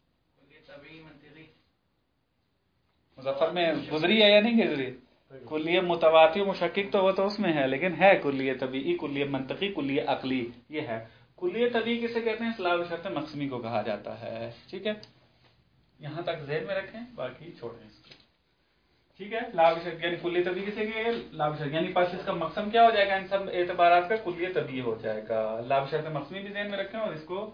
مظفر میں گزری ہے یا نہیں گزری؟ کلیہ متواتر مشکک تو وہ تو اس میں ہے، لیکن ہے کلیہ طبیعی، کلیہ منطقی، کلیہ عقلی. یہ ہے کلیہ طبیعی کسے کہتے ہیں؟ لا بشرط مقسمی کو کہا جاتا ہے. ٹھیک ہے، یہاں تک ذہن میں رکھیں، باقی چھوڑیں اس کو. ٹھیک ہے، لا بشرط یعنی کلیہ طبیعی کسے کہ لا بشرط یعنی پس اس کا مقسم کیا ہو جائے گا؟ ان سب اعتبارات کا کلیہ طبیعی ہو جائے گا. لا بشرط مقسمی بھی ذہن میں رکھیں اور اس کو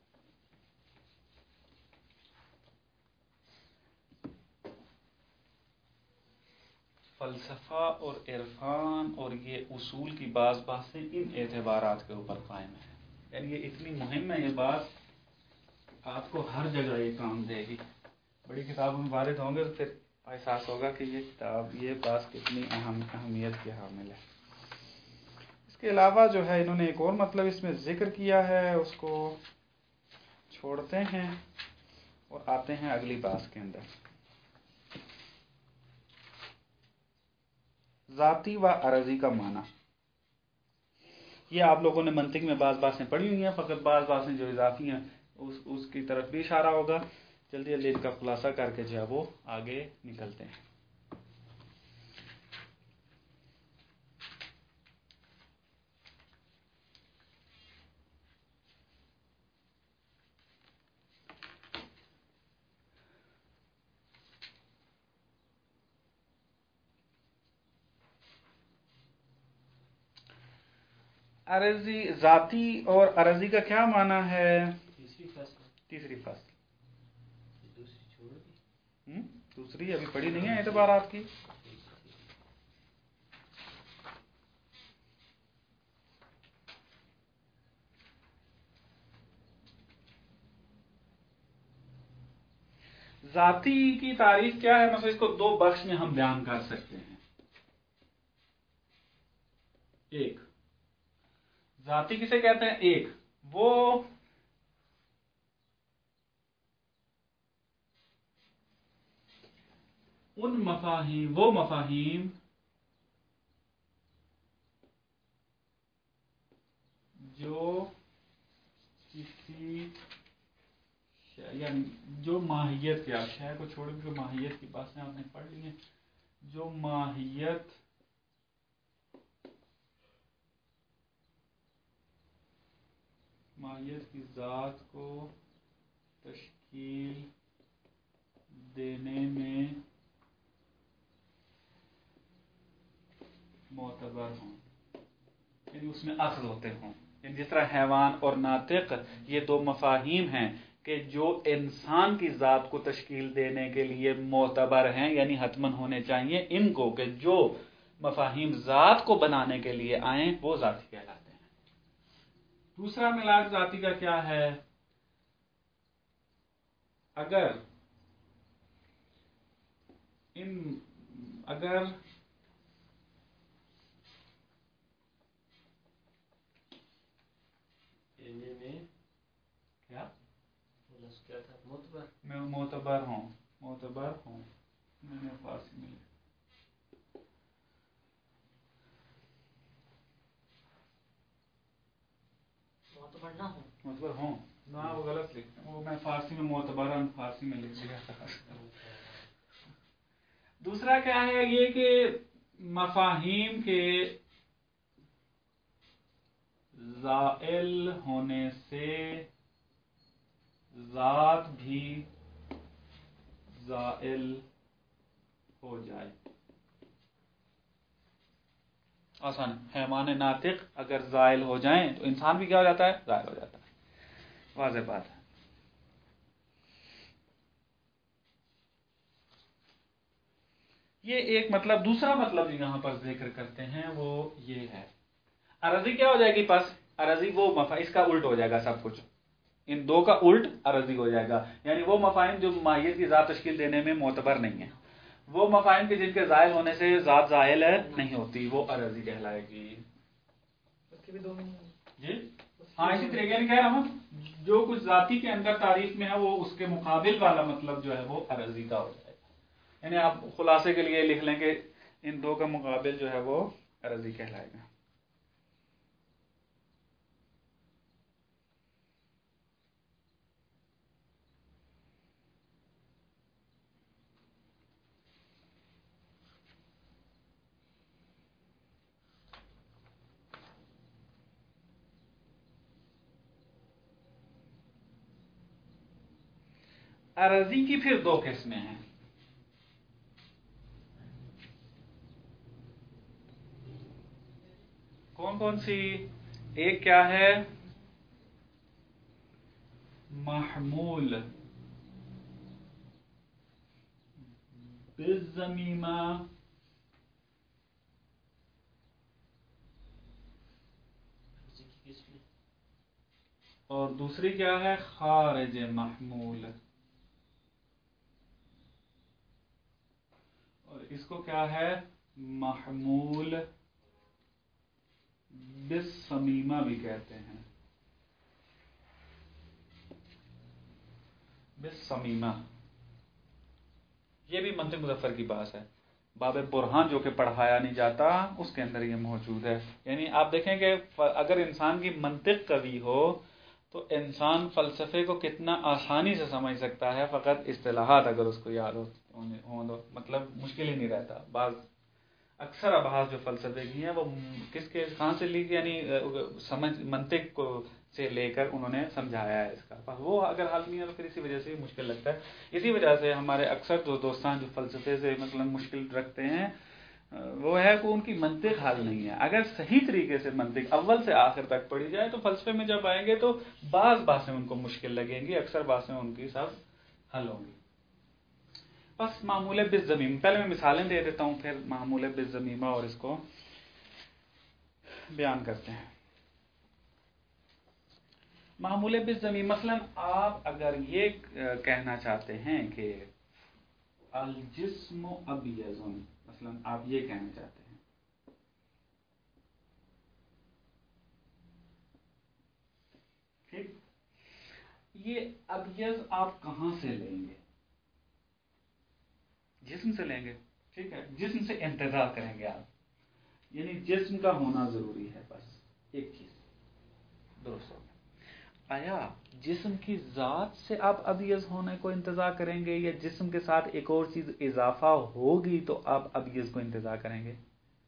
فلسفہ اور عرفان اور یہ اصول کی بعض باتیں ان اعتبارات کے اوپر قائم ہیں. یعنی یہ اتنی مہم ہے یہ بات، آپ کو ہر جگہ یہ کام دے گی. بڑی کتابوں میں وارد ہوں گے تو پھر احساس ہوگا کہ یہ کتاب، یہ بات کتنی اہمیت کے حامل ہے. اس کے علاوہ جو ہے انہوں نے ایک اور مطلب اس میں ذکر کیا ہے، اس کو چھوڑتے ہیں اور آتے ہیں اگلی بات کے اندر. ذاتی و عرضی کا معنی. یہ آپ لوگوں نے منطق میں بعض باتیں پڑھی ہوئی ہیں، فقط بعض باتیں جو اضافی ہیں اس کی طرف بھی اشارہ ہوگا. جلدی جلدی ان کا خلاصہ کر کے جو ہے وہ آگے نکلتے ہیں. عرضی، ذاتی اور عرضی کا کیا معنی ہے؟ تیسری فصل. دوسری ابھی پڑھی نہیں ہے اعتبارات کی. ذاتی کی تعریف کیا ہے؟ مثلا اس کو دو بخش میں ہم بیان کر سکتے ہیں. ایک، ذاتی کسے کہتے ہیں؟ ایک وہ مفاہیم جو کسی یعنی جو ماہیت کیا شے کو چھوڑ کے ماہیت کی باتیں آپ نے پڑھ لی ہیں، جو ماہیت کی ذات کو تشکیل دینے میں معتبر ہوں، یعنی اس میں اصل ہوتے ہوں. یعنی جس طرح حیوان اور ناطق یہ دو مفاہیم ہیں کہ جو انسان کی ذات کو تشکیل دینے کے لیے معتبر ہیں، یعنی حتمن ہونے چاہیے ان کو، کہ جو مفاہیم ذات کو بنانے کے لیے آئیں وہ ذاتی کہلاتے ہیں. دوسرا ملاک ذاتی کا کیا ہے؟ اگر میں معتبر ہوں میں نے فارسی میں معتبر ہوں نہ، وہ غلط لکھ، وہ میں فارسی میں معتبرن فارسی میں لکھ دیا تھا. دوسرا کیا ہے؟ یہ کہ مفاہیم کے زائل ہونے سے ذات بھی زائل ہو جائے. آسان، حیوان ناطق اگر زائل ہو جائیں تو انسان بھی کیا ہو جاتا ہے؟ زائل ہو جاتا ہے. واضح بات ہے. یہ ایک مطلب. دوسرا مطلب جو یہاں پر ذکر کرتے ہیں وہ یہ ہے. عرضی کیا ہو جائے گی؟ پس عرضی وہ اس کا الٹ ہو جائے گا سب کچھ. ان دو کا الٹ عرضی ہو جائے گا. یعنی وہ مفاہیم جو ماہیت کی ذات تشکیل دینے میں معتبر نہیں ہیں، وہ مفاہیم کے جن کے زائل ہونے سے ذات زائل نہیں ہوتی، وہ عرضی کہلائے گی. اس کے بھی دو معنی جی ہاں، اسی طریقے یعنی کہہ رہا ہوں جو کچھ ذاتی کے اندر تعریف میں ہے وہ اس کے مقابل والا مطلب جو ہے وہ عرضی کا ہو جائے گا. یعنی آپ خلاصے کے لیے لکھ لیں کہ ان دو کا مقابل جو ہے وہ عرضی کہلائے گا. عرضی کی پھر دو قسمیں ہیں. کون کون سی؟ ایک کیا ہے؟ محمول بالضمیمہ، اور دوسری کیا ہے؟ خارج محمول. اور اس کو کیا ہے؟ محمول بالصمیمہ بھی کہتے ہیں. بالصمیمہ یہ بھی منطق مظفر کی بات ہے. باب برہان جو کہ پڑھایا نہیں جاتا اس کے اندر یہ موجود ہے. یعنی آپ دیکھیں کہ اگر انسان کی منطق قوی ہو تو انسان فلسفے کو کتنا آسانی سے سمجھ سکتا ہے. فقط اصطلاحات اگر اس کو یاد ہوں تو مطلب مشکل ہی نہیں رہتا. بعض اکثر ابحاث جو فلسفے کی ہیں وہ کہاں سے لی، یعنی سمجھ منطق کو سے لے کر انہوں نے سمجھایا ہے اس کا. وہ اگر حل نہیں ہے تو پھر اسی وجہ سے مشکل لگتا ہے. اسی وجہ سے ہمارے اکثر جو دوستان جو فلسفے سے مثلا مشکل رکھتے ہیں وہ ہے کہ ان کی منطق حل نہیں ہے. اگر صحیح طریقے سے منطق اول سے آخر تک پڑھی جائے تو فلسفے میں جب آئیں گے تو بعض باتیں ان کو مشکل لگیں گی، اکثر باتیں ان کی سب حل ہوں گی. بس معمول بالضمیمہ، پہلے میں مثالیں دے دیتا ہوں پھر معمول بالضمیمہ اور اس کو بیان کرتے ہیں. معمول بالضمیمہ مثلا آپ اگر یہ کہنا چاہتے ہیں کہ الجسم ابیض، مثلا آپ یہ کہنا چاہتے ہیں، ٹھیک، یہ ابیض آپ کہاں سے لیں گے؟ جسم سے لیں گے. ٹھیک ہے، جسم سے انتزاع کریں گے آپ، یعنی جسم کا ہونا ضروری ہے. بس ایک چیز درست ہو گیا. آیا جسم کی ذات سے آپ ابیض ہونے کو انتزاع کریں گے یا جسم کے ساتھ ایک اور چیز اضافہ ہوگی تو آپ ابیض کو انتزاع کریں گے؟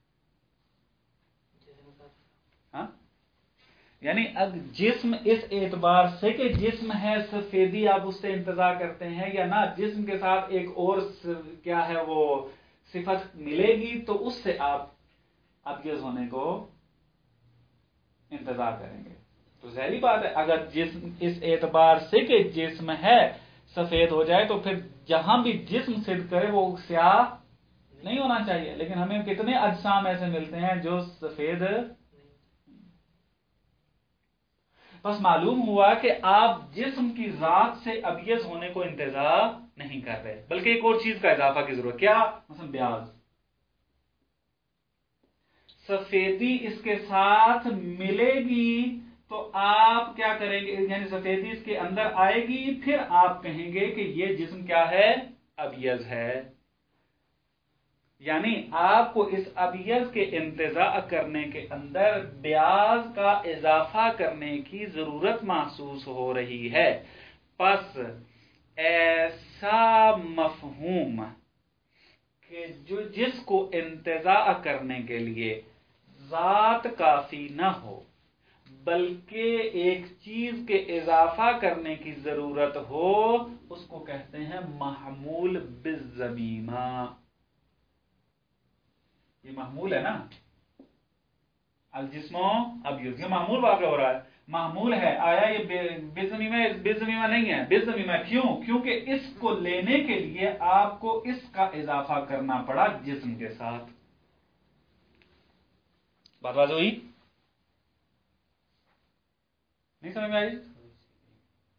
ہاں، یعنی اب جسم اس اعتبار سے کہ جسم ہے سفیدی آپ اس سے انتزاع کرتے ہیں، یا نہ جسم کے ساتھ ایک اور کیا ہے وہ صفت ملے گی تو اس سے آپ ابیض ہونے کو انتزاع کریں گے. تو ظاہری بات ہے اگر جسم اس اعتبار سے کہ جسم ہے سفید ہو جائے تو پھر جہاں بھی جسم صدق کرے وہ سیاہ نہیں ہونا چاہیے. لیکن ہمیں کتنے اجسام ایسے ملتے ہیں جو سفید. بس معلوم ہوا کہ آپ جسم کی ذات سے ابیض ہونے کو انتزاع نہیں کر رہے بلکہ ایک اور چیز کا اضافہ کی ضرورت. کیا؟ مثلا بیاض، سفیدی اس کے ساتھ ملے گی تو آپ کیا کریں گے؟ یعنی سفیدی اس کے اندر آئے گی پھر آپ کہیں گے کہ یہ جسم کیا ہے؟ ابیض ہے. یعنی آپ کو اس ابیض کے انتزاع کرنے کے اندر بیاض کا اضافہ کرنے کی ضرورت محسوس ہو رہی ہے. پس ایسا مفہوم کہ جس کو انتزاع کرنے کے لیے ذات کافی نہ ہو بلکہ ایک چیز کے اضافہ کرنے کی ضرورت ہو، اس کو کہتے ہیں محمول بالضمیمہ. یہ محمول ہے نا، الجسم ابیض، یہ محمول واقع ہو رہا ہے، محمول ہے. آیا یہ بالضمیمہ نہیں ہے؟ بالضمیمہ کیوں؟ کیونکہ اس کو لینے کے لیے آپ کو اس کا اضافہ کرنا پڑا جسم کے ساتھ. بات ہوئی؟ نہیں سمجھ میں آئی؟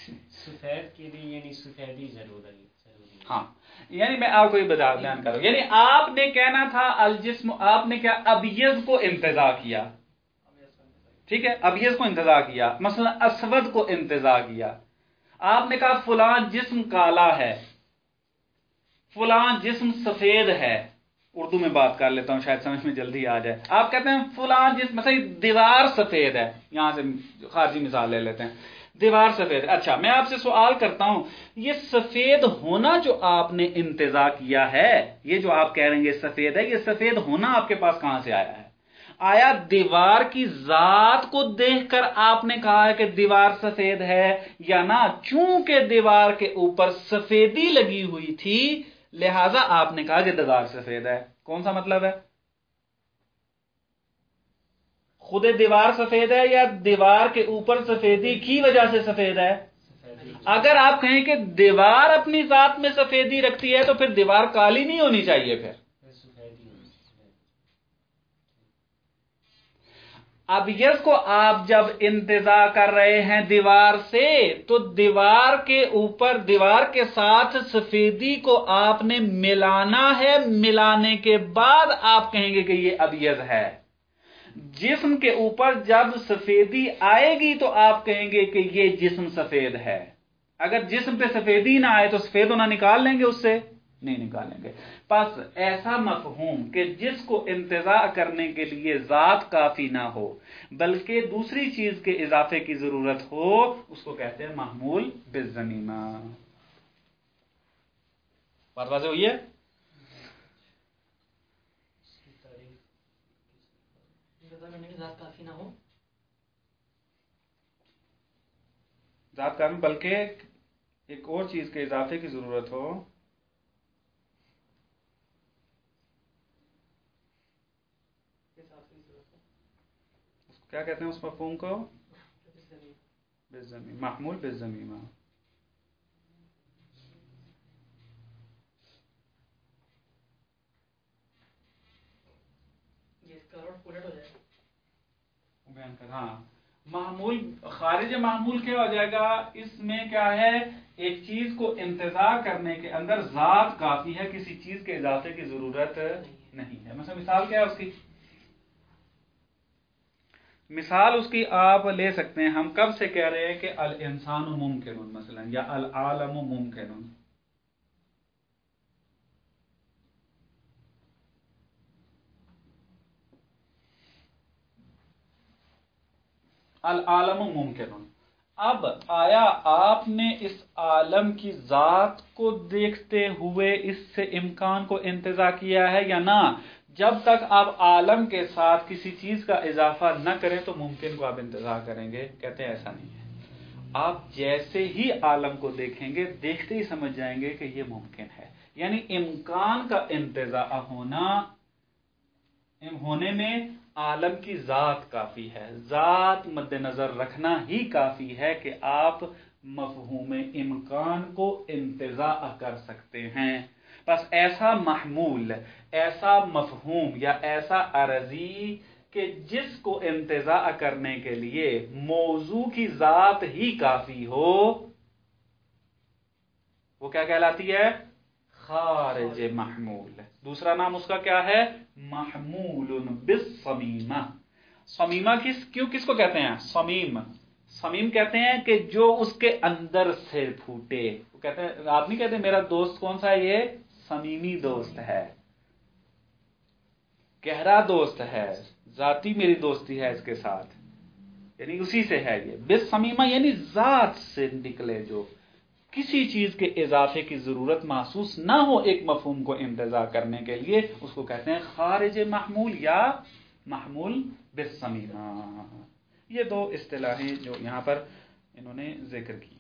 سفید کے لیے یعنی سفیدی ضروری. ہاں یعنی میں آپ کو یہ بیان کروں، یعنی آپ نے کہنا تھا الجسم، آپ نے کیا ابیض کو انتزاع کیا، ٹھیک ہے، ابیض کو انتزاع کیا، مثلا اسود کو انتزاع کیا. آپ نے کہا فلاں جسم کالا ہے، فلاں جسم سفید ہے. اردو میں بات کر لیتا ہوں شاید سمجھ میں جلدی آ جائے. آپ کہتے ہیں فلاں جسم، مثلا دیوار سفید ہے، یہاں سے خارجی مثال لے لیتے ہیں، دیوار سفید ہے. اچھا میں آپ سے سوال کرتا ہوں، یہ سفید ہونا جو آپ نے انتزاع کیا ہے، یہ جو آپ کہہ رہے ہیں یہ سفید ہے، یہ سفید ہونا آپ کے پاس کہاں سے آیا ہے؟ آیا دیوار کی ذات کو دیکھ کر آپ نے کہا ہے کہ دیوار سفید ہے، یا نہ چونکہ دیوار کے اوپر سفیدی لگی ہوئی تھی لہذا آپ نے کہا کہ دیوار سفید ہے؟ کون سا مطلب ہے؟ خود دیوار سفید ہے یا دیوار کے اوپر سفیدی کی وجہ سے سفید ہے؟ اگر آپ کہیں کہ دیوار اپنی ذات میں سفیدی رکھتی ہے تو پھر دیوار کالی نہیں ہونی چاہیے. پھر ابیض کو آپ جب انتزاع کر رہے ہیں دیوار سے تو دیوار کے اوپر، دیوار کے ساتھ سفیدی کو آپ نے ملانا ہے، ملانے کے بعد آپ کہیں گے کہ یہ ابیض ہے. جسم کے اوپر جب سفیدی آئے گی تو آپ کہیں گے کہ یہ جسم سفید ہے. اگر جسم پہ سفیدی نہ آئے تو سفید ہونا نکال لیں گے اس سے؟ نہیں نکالیں گے. پس ایسا مفہوم کہ جس کو انتزاع کرنے کے لیے ذات کافی نہ ہو بلکہ دوسری چیز کے اضافے کی ضرورت ہو، اس کو کہتے ہیں محمول بالضمیمہ. بات واضح ہوئی ہے؟ ذات کافی نہ ہو، ذات کافی بلکہ ایک اور چیز کے اضافے کی ضرورت ہو. کیا کہتے ہیں اس مفہوم کو؟ بالضمیمہ، محمول بالضمیمہ. ہاں معمول خارج معمول کیا ہو جائے گا؟ اس میں کیا ہے، ایک چیز کو انتزاع کرنے کے اندر ذات کافی ہے، کسی چیز کے اضافے کی ضرورت نہیں ہے. مثلا مثال کیا ہے اس کی؟ مثال اس کی آپ لے سکتے ہیں، ہم کب سے کہہ رہے ہیں کہ الانسان ممکن مثلا یا العالم ممکن. العالم ممکن. اب آیا آپ نے اس عالم کی ذات کو دیکھتے ہوئے اس سے امکان کو انتزاع کیا ہے یا نہ؟ جب تک آپ عالم کے ساتھ کسی چیز کا اضافہ نہ کریں تو ممکن کو آپ انتزاع کریں گے؟ کہتے ہیں ایسا نہیں ہے. آپ جیسے ہی عالم کو دیکھیں گے دیکھتے ہی سمجھ جائیں گے کہ یہ ممکن ہے. یعنی امکان کا انتزاع ہونے میں عالم کی ذات کافی ہے، ذات مد نظر رکھنا ہی کافی ہے کہ آپ مفہوم امکان کو انتزاع کر سکتے ہیں. بس ایسا محمول، ایسا مفہوم یا ایسا عرضی کہ جس کو انتزاع کرنے کے لیے موضوع کی ذات ہی کافی ہو، وہ کیا کہلاتی ہے؟ خارج محمول. دوسرا نام اس کا کیا ہے؟ محمول بالصمیمہ. صمیمہ کس کو کہتے ہیں؟ صمیم کہتے ہیں کہ جو اس کے اندر سے پھوٹے. وہ کہتے ہیں، آپ نہیں کہتے میرا دوست کون سا ہے؟ یہ صمیمی دوست ہے، گہرا دوست ہے، ذاتی میری دوستی ہے اس کے ساتھ، یعنی اسی سے ہے. یہ بالصمیمہ یعنی ذات سے نکلے، جو کسی چیز کے اضافے کی ضرورت محسوس نہ ہو ایک مفہوم کو انتزاع کرنے کے لیے، اس کو کہتے ہیں خارج محمول یا محمول بالصمیمہ. یہ دو اصطلاحیں جو یہاں پر انہوں نے ذکر کی ہیں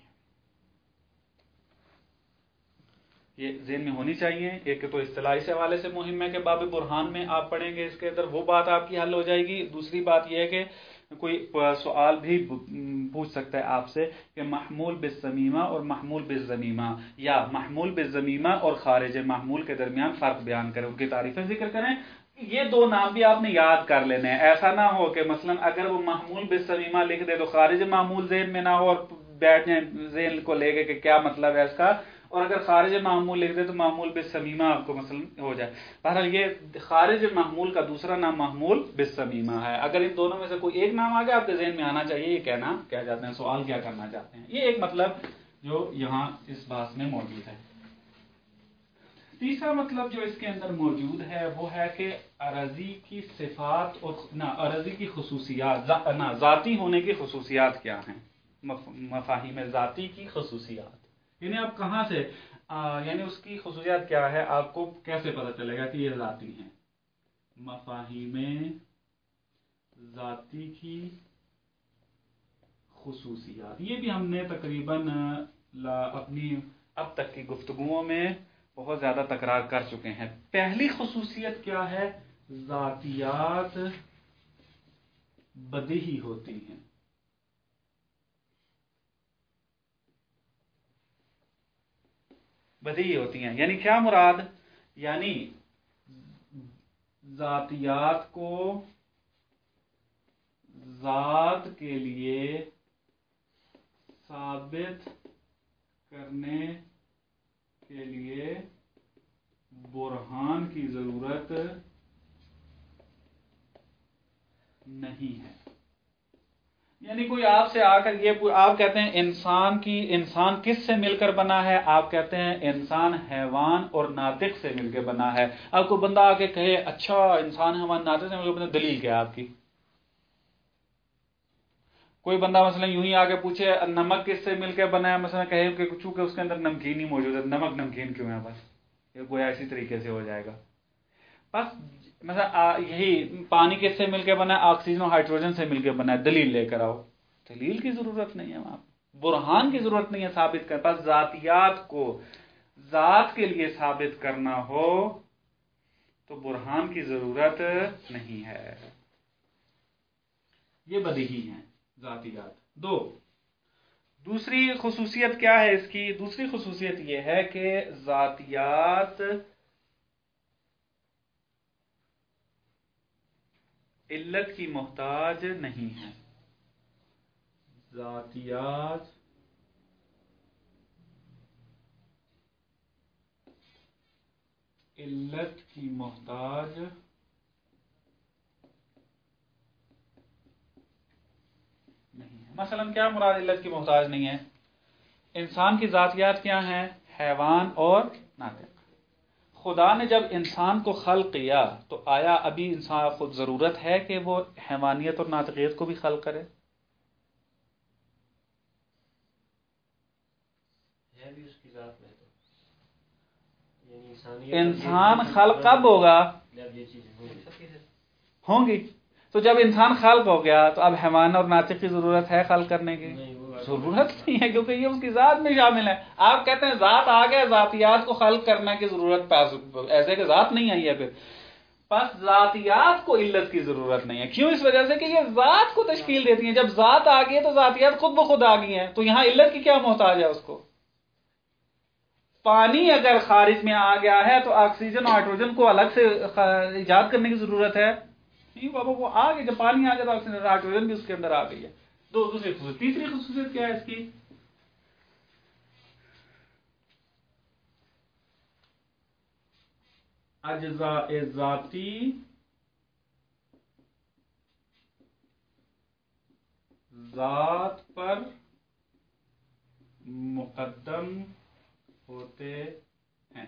یہ ذہن میں ہونی چاہیے. ایک تو اصطلاحی سے حوالے سے مہم ہے کہ باب برہان میں آپ پڑھیں گے، اس کے اندر وہ بات آپ کی حل ہو جائے گی. دوسری بات یہ ہے کہ کوئی سوال بھی پوچھ سکتا ہے آپ سے کہ محمول بالصمیمہ اور محمول بالضمیمہ یا محمول بالضمیمہ اور خارج محمول کے درمیان فرق بیان کریں، ان کی تعریفیں ذکر کریں. یہ دو نام بھی آپ نے یاد کر لینے ہیں. ایسا نہ ہو کہ مثلا اگر وہ محمول بالصمیمہ لکھ دے تو خارج معمول ذہن میں نہ ہو اور بیٹھ جائیں ذہن کو لے کے کہ کیا مطلب ہے اس کا، اور اگر خارج معمول لکھ دے تو معمول بالسمیمہ آپ کو مثلا ہو جائے. بہرحال یہ خارج معمول کا دوسرا نام معمول بالسمیمہ ہے. اگر ان دونوں میں سے کوئی ایک نام آ گیا آپ کے ذہن میں آنا چاہیے یہ کہنا کیا جاتے ہیں، سوال کیا کرنا چاہتے ہیں. یہ ایک مطلب جو یہاں اس بحث میں موجود ہے. تیسرا مطلب جو اس کے اندر موجود ہے وہ ہے کہ عرضی کی صفات اور عرضی کی خصوصیات، ذاتی ہونے کی خصوصیات کیا ہیں. مفاہیم ذاتی کی خصوصیات یعنی آپ کہاں سے یعنی اس کی خصوصیات کیا ہے، آپ کو کیسے پتہ چلے گا کہ یہ ذاتی ہیں. مفاہیم ذاتی کی خصوصیات یہ بھی ہم نے تقریباً اپنی اب تک کی گفتگوؤں میں بہت زیادہ تکرار کر چکے ہیں. پہلی خصوصیت کیا ہے، ذاتیات بدیہی ہوتی ہیں. بدیہی ہوتی ہیں یعنی کیا مراد، یعنی ذاتیات کو ذات کے لیے ثابت کرنے کے لیے برہان کی ضرورت نہیں ہے. یعنی کوئی آپ سے آ کر یہ آپ کہتے ہیں انسان کس سے مل کر بنا ہے، آپ کہتے ہیں انسان حیوان اور ناطق سے مل کے بنا ہے. آپ کو بندہ آ کے کہے اچھا انسان حیوان ناطق سے مل کے بنا، دلیل کیا ہے آپ کی؟ کوئی بندہ مثلا یوں ہی آگے پوچھے نمک کس سے مل کے بنا ہے، مثلا کہے کہ چونکہ اس کے اندر نمکین ہی موجود ہے، نمک نمکین کیوں ہے، بس یہ گویا اسی طریقے سے ہو جائے گا. بس مثلا یہی پانی کس سے مل کے بنا ہے، آکسیجن اور ہائیڈروجن سے مل کے بنا ہے، دلیل لے کر آؤ. دلیل کی ضرورت نہیں ہے وہاں، برہان کی ضرورت نہیں ہے ثابت کر. بس ذاتیات کو ذات کے لیے ثابت کرنا ہو تو برہان کی ضرورت نہیں ہے. یہ بدیہی ہیں ذاتیات. دوسری خصوصیت کیا ہے اس کی، دوسری خصوصیت یہ ہے کہ ذاتیات علت کی محتاج نہیں ہے. ذاتیات علت کی محتاج نہیں ہے. مثلا کیا مراد علت کی محتاج نہیں ہے، انسان کی ذاتیات کیا ہیں، حیوان اور ناطق. خدا نے جب انسان کو خلق کیا تو آیا ابھی انسان خود ضرورت ہے کہ وہ حیوانیت اور ناطقیت کو بھی خلق کرے؟ ہے بھی اس کی ذات میں تو یعنی انسان خلق کب ہوگا، جب یہ چیزیں ہوں گی. تو جب انسان خلق ہو گیا تو اب حیوان اور ناطق کی ضرورت ہے خلق کرنے کی؟ ضرورت نہیں ہے کیونکہ یہ اس کی ذات میں شامل ہے. آپ کہتے ہیں ذات آ گیا، ذاتیات کو خلق کرنے کی ضرورت ایسے کہ ذات نہیں آئی ہے پھر. بس ذاتیات کو علت کی ضرورت نہیں ہے. کیوں؟ اس وجہ سے کہ یہ ذات کو تشکیل دیتی ہیں. جب ذات آ گئی ہے تو ذاتیات خود بخود آ گئی ہیں، تو یہاں علت کی کیا محتاج ہے اس کو. پانی اگر خارج میں آ گیا ہے تو آکسیجن اور ہائیڈروجن کو الگ سے ایجاد کرنے کی ضرورت ہے نہیں بابا، وہ آ گئی. جب پانی آ گیا تو آکسیجن اور ہائیڈروجن بھی اس کے اندر آ گئی ہے. دوسری خصوصیت. تیسری خصوصیت کیا ہے اس کی، اجزاء ذاتی ذات پر مقدم ہوتے ہیں.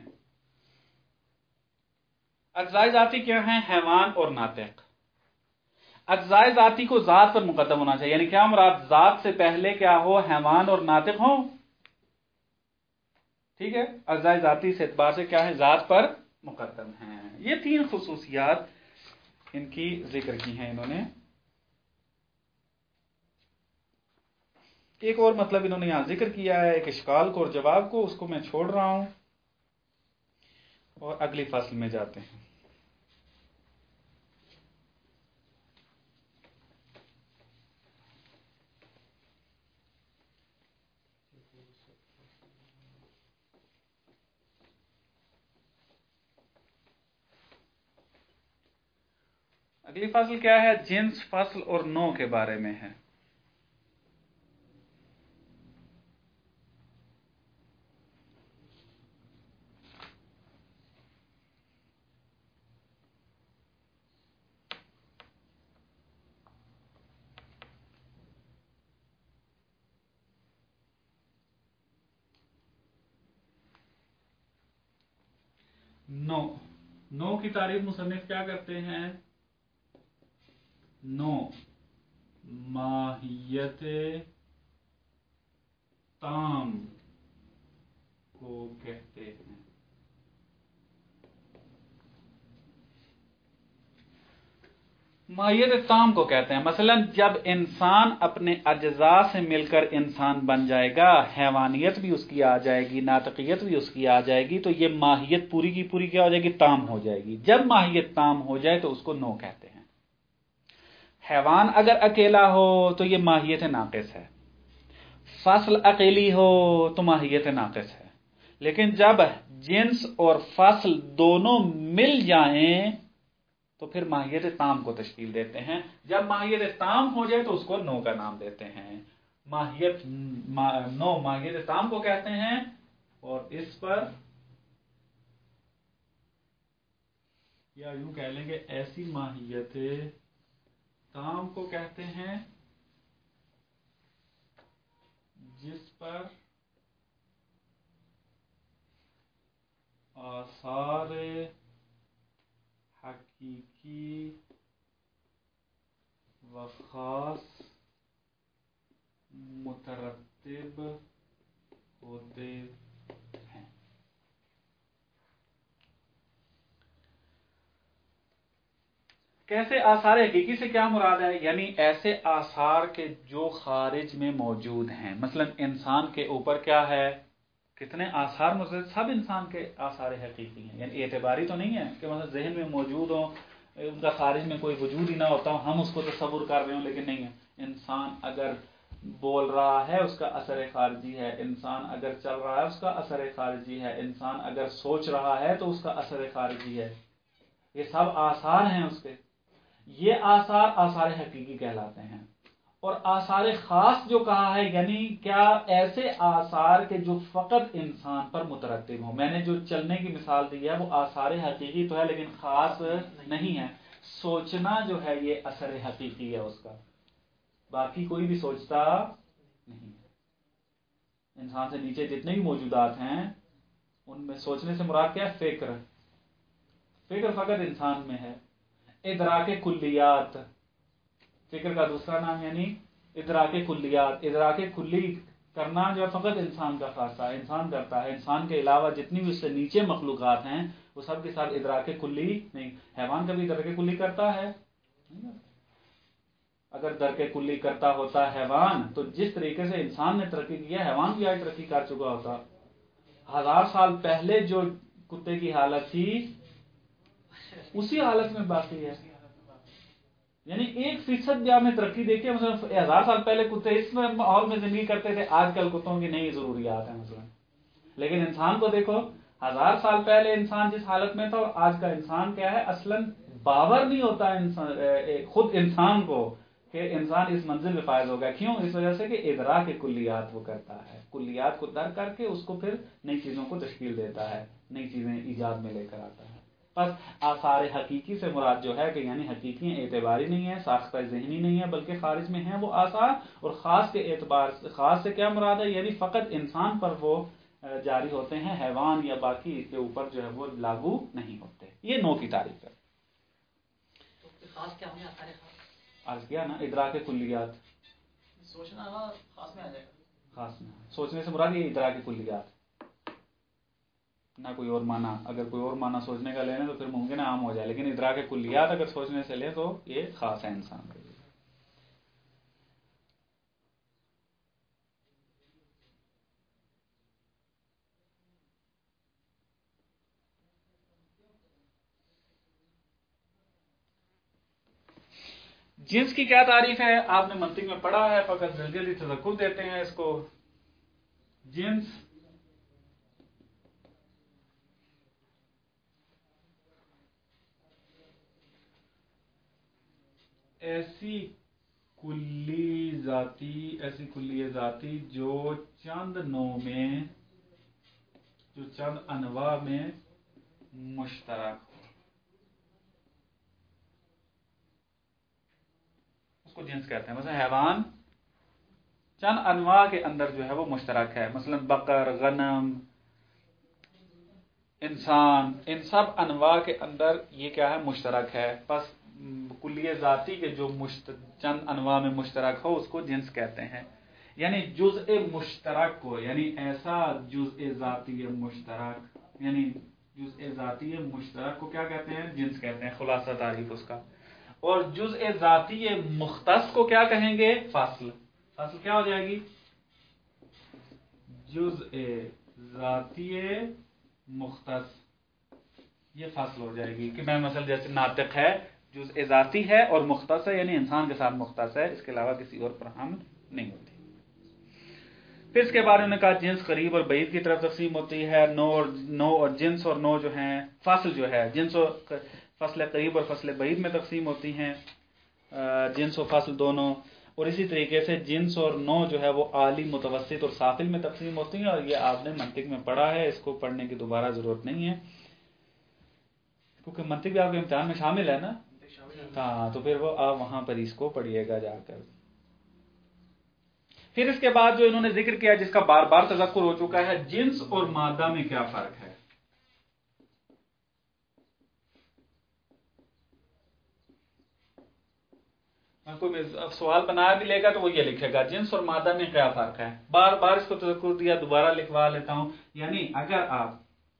اجزاء ذاتی کیا ہیں، حیوان اور ناطق. اجزاء ذاتی کو ذات پر مقدم ہونا چاہیے، یعنی کیا مراد، ذات سے پہلے کیا ہو، حیوان اور ناطق ہو. ٹھیک ہے، اجزاء ذاتی سے اعتبار سے کیا ہے، ذات پر مقدم ہیں. یہ تین خصوصیات ان کی ذکر کی ہیں انہوں نے. ایک اور مطلب انہوں نے یہاں ذکر کیا ہے، ایک اشکال کو اور جواب کو، اس کو میں چھوڑ رہا ہوں اور اگلی فصل میں جاتے ہیں. اگلی فصل کیا ہے، جنس، فصل اور نوع کے بارے میں ہے. نو کی تعریف مصنف کیا کرتے ہیں؟ نو ماہیت تام کو کہتے ہیں. ماہیت تام کو کہتے ہیں مثلا جب انسان اپنے اجزاء سے مل کر انسان بن جائے گا، حیوانیت بھی اس کی آ جائے گی، ناطقیت بھی اس کی آ جائے گی، تو یہ ماہیت پوری کی پوری کیا ہو جائے گی؟ تام ہو جائے گی. جب ماہیت تام ہو جائے تو اس کو نو کہتے ہیں. حیوان اگر اکیلا ہو تو یہ ماہیت ناقص ہے، فصل اکیلی ہو تو ماہیت ناقص ہے. لیکن جب جنس اور فصل دونوں مل جائیں تو پھر ماہیت تام کو تشکیل دیتے ہیں. جب ماہیت تام ہو جائے تو اس کو نو کا نام دیتے ہیں. نو ماہیت تام کو کہتے ہیں اور اس پر یا یوں کہہ لیں گے ایسی ماہیت تام کو کہتے ہیں جس پر آثار حقیقی و خاص مترتب ہوتے ہیں. کیسے آثار حقیقی سے کیا مراد ہے؟ یعنی ایسے آثار کے جو خارج میں موجود ہیں. مثلا انسان کے اوپر کیا ہے؟ کتنے آثار موجود؟ سب انسان کے آثار حقیقی ہیں، یعنی اعتباری تو نہیں ہے کہ مثلا ذہن میں موجود ہوں، ان کا خارج میں کوئی وجود ہی نہ ہوتا ہو، ہم اس کو تصور کر رہے ہوں، لیکن نہیں ہے. انسان اگر بول رہا ہے اس کا اثر خارجی ہے، انسان اگر چل رہا ہے اس کا اثر خارجی ہے، انسان اگر سوچ رہا ہے تو اس کا اثر خارجی ہے. یہ سب آثار ہیں اس کے. یہ آثار حقیقی کہلاتے ہیں. اور آثار خاص جو کہا ہے یعنی کیا ایسے آثار کے جو فقط انسان پر مترتب ہوں. میں نے جو چلنے کی مثال دی ہے وہ آثار حقیقی تو ہے لیکن خاص نہیں ہے. سوچنا جو ہے یہ اثر حقیقی ہے اس کا، باقی کوئی بھی سوچتا نہیں. انسان سے نیچے جتنے بھی موجودات ہیں ان میں سوچنے سے مراد کیا ہے؟ فکر فقط انسان میں ہے. ادراک کلیات فکر کا دوسرا نام، یعنی ادراک کلیات. ادراک کلی کرنا جو ہے فقط انسان کا خاصہ ہے، انسان کرتا ہے. انسان کے علاوہ جتنی بھی اس سے نیچے مخلوقات ہیں وہ سب کے ساتھ ادراک کلی نہیں. حیوان کبھی ادراک کلی کرتا ہے؟ اگر درک کلی کرتا ہوتا حیوان تو جس طریقے سے انسان نے ترقی کیا حیوان بھی آج ترقی کر چکا ہوتا. 1000 سال پہلے جو کتے کی حالت تھی اسی حالت میں باقی ہے. یعنی 1% بھی آپ نے ترقی دیکھی ہے. مثلا 1000 سال پہلے کتے اس میں ماحول میں زندگی کرتے تھے، آج کل کتوں کی نئی ضروریات ہیں مثلا. لیکن انسان کو دیکھو، 1000 سال پہلے انسان جس حالت میں تھا اور آج کا انسان کیا ہے. اصلاً باور نہیں ہوتا خود انسان کو کہ انسان اس منزل میں فائز ہوگا. کیوں؟ اس وجہ سے کہ ادراک کلیات وہ کرتا ہے، کلیات کو درک کر کے اس کو پھر نئی چیزوں کو تشکیل دیتا ہے، نئی چیزیں ایجاد میں لے کر آتا ہے. بس آثار حقیقی سے مراد جو ہے کہ یعنی حقیقی اعتباری نہیں ہے، ساختہ ذہنی نہیں ہے، بلکہ خارج میں ہیں وہ آثار. اور خاص کے اعتبار سے، خاص سے کیا مراد ہے؟ یعنی فقط انسان پر وہ جاری ہوتے ہیں، حیوان یا باقی کے اوپر جو ہے وہ لاگو نہیں ہوتے. یہ نو کی تعریف ہے. خاص کیا ہمیں آثار عرض کیا نا ادراک کلیات. سوچنا خاص میں آ جائے گا. خاص میں سوچنے سے مراد یہ ادراک کلیات، نہ کوئی اور معنی. اگر کوئی اور معنی سوچنے کا لینا تو پھر ممکن ہے عام ہو جائے، لیکن ادراک کلیات اگر سوچنے سے لے تو یہ خاص ہے انسان کے لیے. جنس کی کیا تعریف ہے؟ آپ نے منطق میں پڑھا ہے، فقط جلدی تذکر دیتے ہیں اس کو. جنس ایسی کلی ذاتی جو چند نوع میں، جو چند انواع میں مشترک ہو، اس کو جنس کہتے ہیں. مثلا حیوان چند انواع کے اندر جو ہے وہ مشترک ہے. مثلا بقر، غنم، انسان، ان سب انواع کے اندر یہ کیا ہے؟ مشترک ہے. بس کلیہ ذاتی کے جو چند انواع میں مشترک ہو اس کو جنس کہتے ہیں. یعنی جزء مشترک کو، یعنی ایسا جزء ذاتی مشترک، یعنی جزء ذاتی مشترک کو کیا کہتے ہیں؟ جنس کہتے ہیں. خلاصہ تعریف اس کا. اور جزء ذاتی مختص کو کیا کہیں گے؟ فصل. فصل کیا ہو جائے گی؟ جزء ذاتی مختص، یہ فصل ہو جائے گی. کہ میں مثلا جیسے ناطق ہے، جزء ذاتی ہے اور مختص ہے، یعنی انسان کے ساتھ مختص ہے، اس کے علاوہ کسی اور پر ہم نہیں ہوتی. پھر اس کے بعد انہوں نے کہا جنس قریب اور بعید کی طرف تقسیم ہوتی ہے. نو اور جنس اور نو جو ہیں، فصل جو ہے جنس اور فصل قریب اور فصل بعید میں تقسیم ہوتی ہیں. جنس و فصل دونوں. اور اسی طریقے سے جنس اور نو جو ہے وہ عالی، متوسط اور سافل میں تقسیم ہوتی ہیں. اور یہ آپ نے منطق میں پڑھا ہے، اس کو پڑھنے کی دوبارہ ضرورت نہیں ہے، کیونکہ منطق بھی آپ کے امتحان میں شامل ہے نا. ہاں، تو پھر وہ آپ وہاں پر اس کو پڑھیے گا جا کر. پھر اس کے بعد جو انہوں نے ذکر کیا، جس کا بار بار تذکر ہو چکا ہے، جنس اور مادہ میں کیا فرق ہے. کوئی اب سوال بنایا بھی لے گا تو وہ یہ لکھے گا جنس اور مادہ میں کیا فرق ہے. بار بار اس کو تذکر دیا، دوبارہ لکھوا لیتا ہوں. یعنی اگر آپ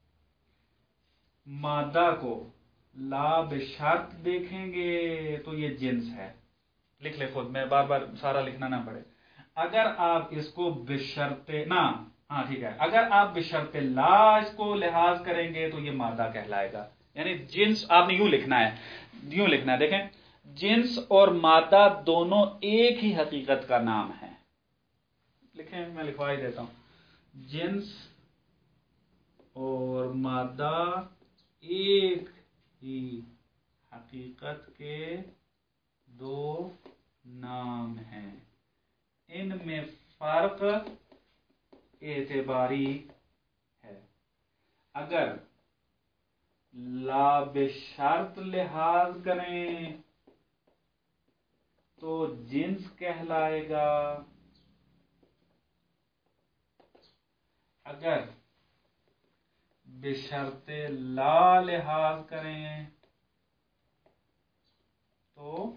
مادہ کو لا بشرط دیکھیں گے تو یہ جنس ہے. لکھ لے خود، میں بار بار سارا لکھنا نہ پڑے. اگر آپ اس کو بشرط نہ، ہاں ٹھیک ہے، اگر آپ بشرط لا اس کو لحاظ کریں گے تو یہ مادہ کہلائے گا. یعنی جنس آپ نے یوں لکھنا ہے، یوں لکھنا ہے. دیکھیں، جنس اور مادہ دونوں ایک ہی حقیقت کا نام ہے. لکھیں، میں لکھوا ہی دیتا ہوں. جنس اور مادہ ایک ہی حقیقت کے دو نام ہیں. ان میں فرق اعتباری ہے. اگر لا بشرط لحاظ کریں تو جنس کہلائے گا. اگر بشرط لا لحاظ کریں تو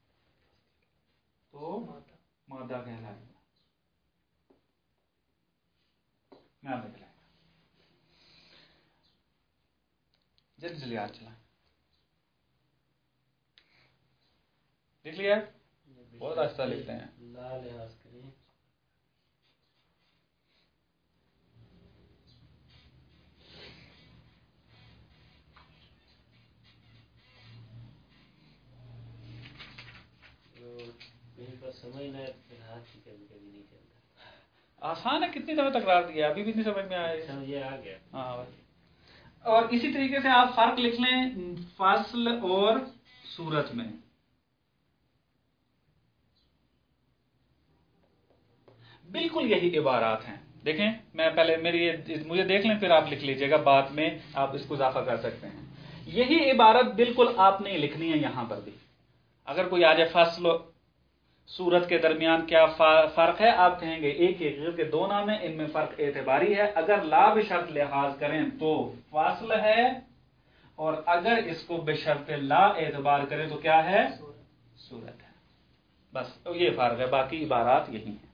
مادہ کہلائے گا. میں آپ لکھ لیں گا، جلدی جلدی ہاتھ چلائیں. لکھ لیا؟ بہت آہستہ لکھتے ہیں. لا لحاظ کریں کہیں پر سمجھنا ہے، پھر ہاتھ کی کبھی کبھی نہیں چلتا. آسان ہے، کتنی دفعہ تکرار دیا، ابھی بھی نہیں سمجھ میں آیا. سمجھے آ گیا. ہاں. اور اسی طریقے سے آپ فرق لکھ لیں فصل اور صورت میں. بالکل یہی عبارات ہیں. دیکھیں، میں پہلے مجھے دیکھ لیں، پھر آپ لکھ لیجئے گا، بعد میں آپ اس کو اضافہ کر سکتے ہیں. یہی عبارت بالکل آپ نے لکھنی ہے یہاں پر بھی. اگر کوئی آ جائے فصل و صورت کے درمیان کیا فرق ہے، آپ کہیں گے ایک ہی حقیقت کے دو نام ہیں، ان میں فرق اعتباری ہے. اگر لا بشرط لحاظ کریں تو فصل ہے، اور اگر اس کو بشرط لا اعتبار کریں تو کیا ہے؟ صورت ہے. بس یہ فرق ہے، باقی عبارات یہی ہیں.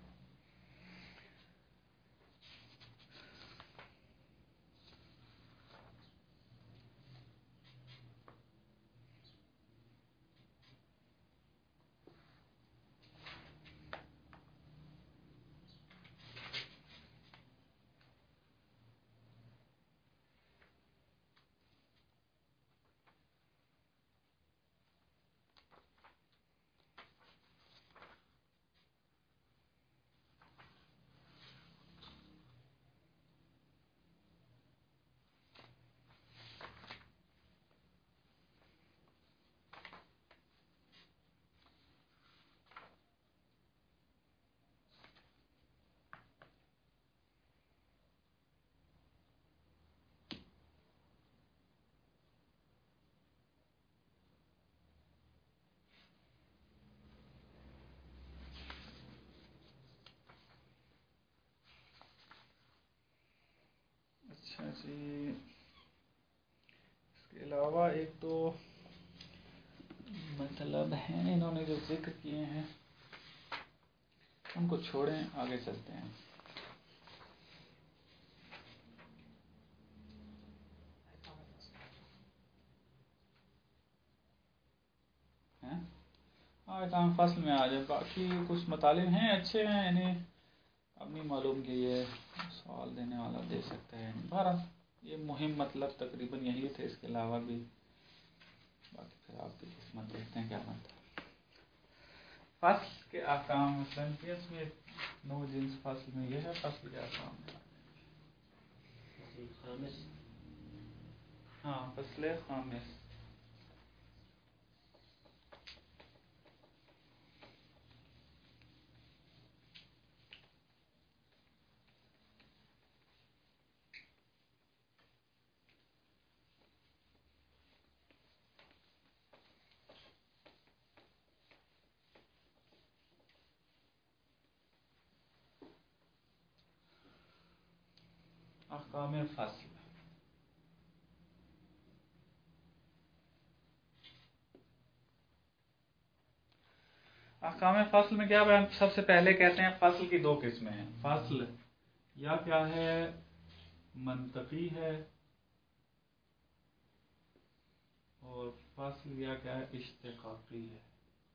اچھا جی. کے علاوہ ایک دو مطلب ہیں انہوں نے جو ذکر کیے ہیں ان کو چھوڑیں، آگے چلتے ہیں. کام فصل میں آ جائے. باقی کچھ مطالب ہیں اچھے ہیں، یعنی اپنی معلوم کے یہ سوال دینے والا دے سکتا ہے. بہرحال یہ مہم مطلب تقریباً یہی تھے، اس کے علاوہ بھی باقی پھر آپ کی قسمت دیکھتے ہیں کیا بنتا ہے. فصل کے احکام مثلاً اس میں نو جنس فصل میں یہ ہے. فصل کے احکام خامس. ہاں فصل خامس. احکام فصل. احکام فصل میں کیا بیان؟ سب سے پہلے کہتے ہیں فصل کی دو قسمیں ہیں. فصل یا کیا ہے منطقی ہے، اور فصل یا کیا ہے اشتقاقی ہے.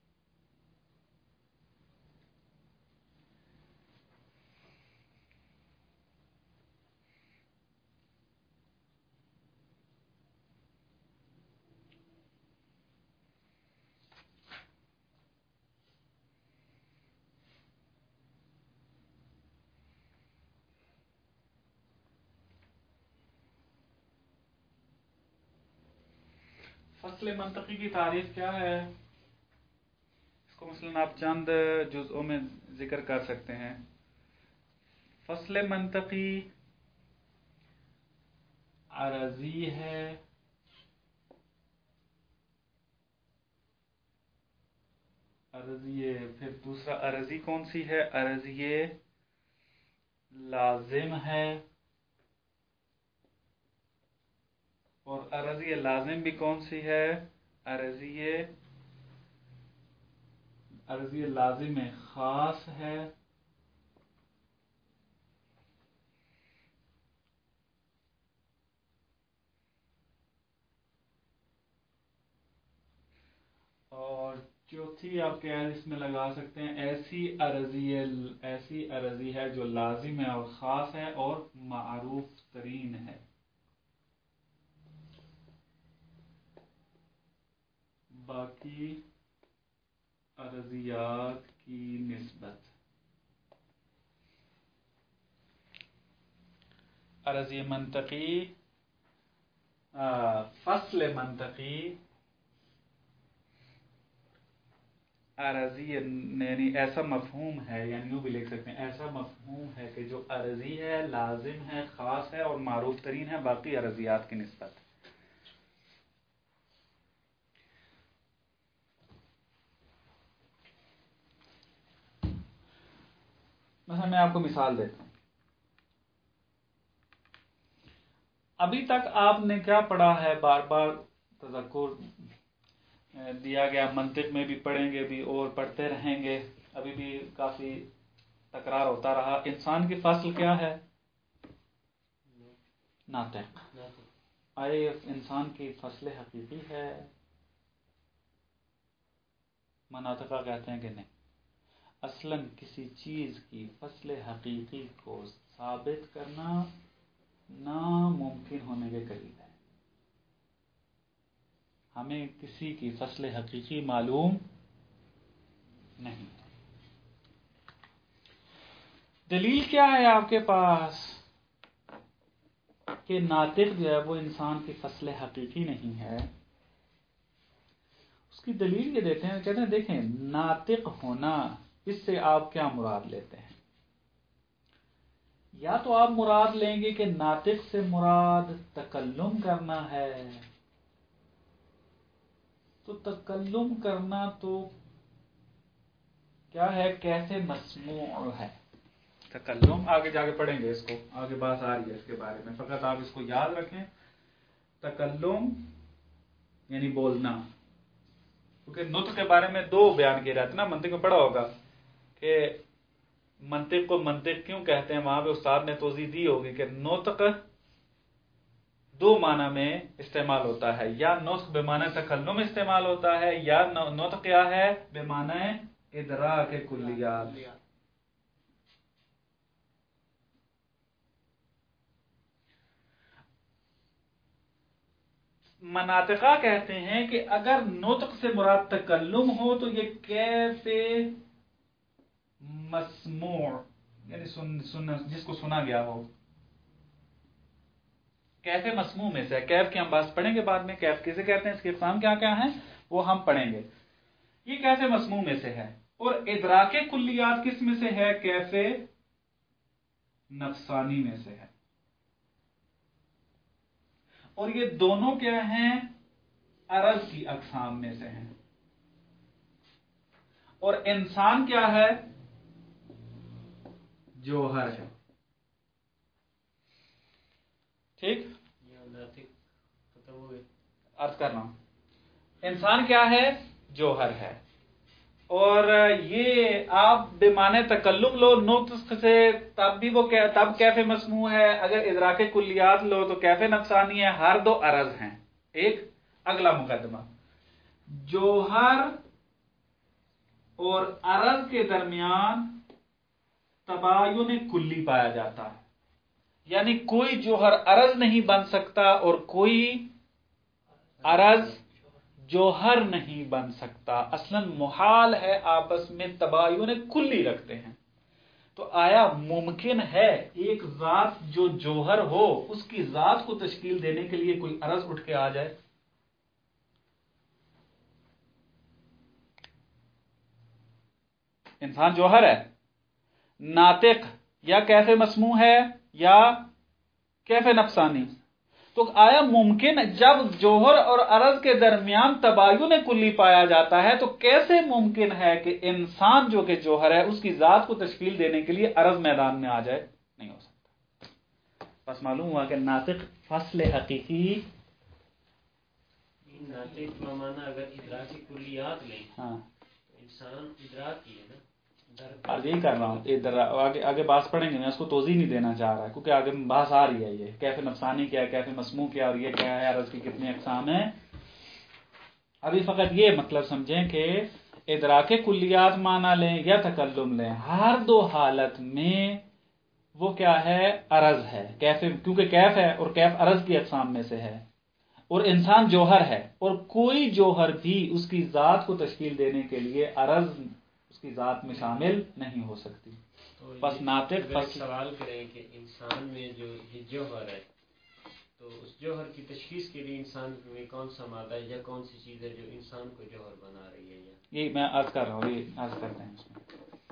فصل منطقی کی تعریف کیا ہے؟ اس کو مثلاً آپ چند جزءوں میں ذکر کر سکتے ہیں. فصل منطقی عرضی ہے، عرضی. پھر دوسرا عرضی کون سی ہے؟ عرضی لازم ہے. اور عرضی لازم بھی کون سی ہے؟ عرضی لازم خاص ہے. اور چوتھی آپ کیا اس میں لگا سکتے ہیں ایسی عرضی ہے جو لازم ہے اور خاص ہے اور معروف ترین ہے. باقی عرضیات کی نسبت. عرضی منطقی فصل منطقی عرضی یعنی ایسا مفہوم ہے، یعنی یوں بھی لکھ سکتے ہیں ایسا مفہوم ہے کہ جو عرضی ہے، لازم ہے، خاص ہے اور معروف ترین ہے باقی عرضیات کی نسبت. مثلا میں آپ کو مثال دیتا ہوں. ابھی تک آپ نے کیا پڑھا ہے؟ بار بار تذکر دیا گیا، منطق میں بھی پڑھیں گے بھی اور پڑھتے رہیں گے، ابھی بھی کافی تکرار ہوتا رہا. انسان کی فصل کیا ہے؟ ناطق. آئے انسان کی فصل حقیقی ہے؟ مناطقہ کہتے ہیں کہ نہیں. اصلاً کسی چیز کی فصل حقیقی کو ثابت کرنا ناممکن ہونے کے قریب ہے. ہمیں کسی کی فصل حقیقی معلوم نہیں. دلیل کیا ہے آپ کے پاس کہ ناطق جو ہے وہ انسان کی فصل حقیقی نہیں ہے؟ اس کی دلیل یہ دیتے ہیں، کہتے ہیں دیکھیں ناطق ہونا، اس سے آپ کیا مراد لیتے ہیں؟ یا تو آپ مراد لیں گے کہ ناطق سے مراد تکلم کرنا ہے، تو تکلم کرنا تو کیا ہے؟ کیسے مسموع ہے تکلم؟ آگے جا کے پڑھیں گے اس کو، آگے بات آ رہی ہے اس کے بارے میں. فقط آپ اس کو یاد رکھیں. تکلم یعنی بولنا، کیونکہ نطق کے بارے میں دو بیان کیے جاتے ہیں نا، منطق میں پڑھا ہوگا کہ منطق کو منطق کیوں کہتے ہیں، وہاں پہ استاد نے توضیح دی ہوگی کہ نطق دو معنی میں استعمال ہوتا ہے، یا نطق بے معنی تکلم استعمال ہوتا ہے، یا نطق کیا ہے، بے معنی ادراک کلیات۔ مناطقہ کہتے ہیں کہ اگر نطق سے مراد تکلم ہو تو یہ کیف مسموع یعنی جس کو سنا گیا ہو، کیف مسموع میں سے ہے۔ کیف کی ہم بات پڑھیں گے بعد میں، کیف کسے کہتے ہیں، اس کی اقسام کیا کیا ہیں وہ ہم پڑھیں گے۔ یہ کیف مسموع میں سے ہے، اور ادراک کلیات کس میں سے ہے، کیف نفسانی میں سے ہے۔ اور یہ دونوں کیا ہیں، عرض کی اقسام میں سے ہیں۔ اور انسان کیا ہے، جوہر ہے۔ ٹھیک، عرض کر رہا ہوں، انسان کیا ہے، جوہر ہے۔ اور یہ آپ بے معنی تکلم لو نطق سے تب بھی وہ تب کیف مسموع ہے، اگر ادراک کلیات لو تو کیف نفسانی ہے، ہر دو عرض ہیں۔ ایک اگلا مقدمہ، جوہر اور عرض کے درمیان تباین کلی پایا جاتا ہے، یعنی کوئی جوہر عرض نہیں بن سکتا اور کوئی عرض جوہر نہیں بن سکتا، اصلا محال ہے، آپس میں تباین کلی رکھتے ہیں۔ تو آیا ممکن ہے ایک ذات جو جوہر ہو اس کی ذات کو تشکیل دینے کے لیے کوئی عرض اٹھ کے آ جائے؟ انسان جوہر ہے، ناطق یا کیف مسموع ہے یا کیف نفسانی، تو آیا ممکن جب جوہر اور عرض کے درمیان تباین کلی پایا جاتا ہے تو کیسے ممکن ہے کہ انسان جو کہ جوہر ہے اس کی ذات کو تشکیل دینے کے لیے عرض میدان میں آ جائے؟ نہیں ہو سکتا۔ بس معلوم ہوا کہ ناطق فصل حقیقی، ناطق کا معنی اگر ادراک کلیات لیں، ہاں انسان ادراک کی ہے نا، آج یہی کر رہا ہوں، ادھر آگے بات پڑھیں گے، میں اس کو توضیح نہیں دینا چاہ رہا کیونکہ آگے بحث آ رہی ہے، یہ کیف نفسانی کیا ہے، کیف مسموع کیا، اور یہ کیا ہے، عرض کی کتنی اقسام ہیں۔ ابھی فقط یہ مطلب سمجھیں کہ ادراک کلیات معنی لیں یا تکلم لیں، ہر دو حالت میں وہ کیا ہے، عرض ہے، کیف، کیونکہ کیف ہے اور کیف عرض کی اقسام میں سے ہے، اور انسان جوہر ہے، اور کوئی جوہر بھی اس کی ذات کو تشکیل دینے کے لیے عرض اس کی ذات میں شامل نہیں ہو سکتی۔ بس ناطق سوال کریں کہ انسان میں جو یہ جوہر ہے، تو اس جوہر کی تشخیص کے لیے انسان میں کون سا مادہ ہے یا کون سی چیز ہے جو انسان کو جوہر بنا رہی ہے؟ یہ میں عرض کر رہا ہوں، یہ عرض کرتے ہیں اس میں۔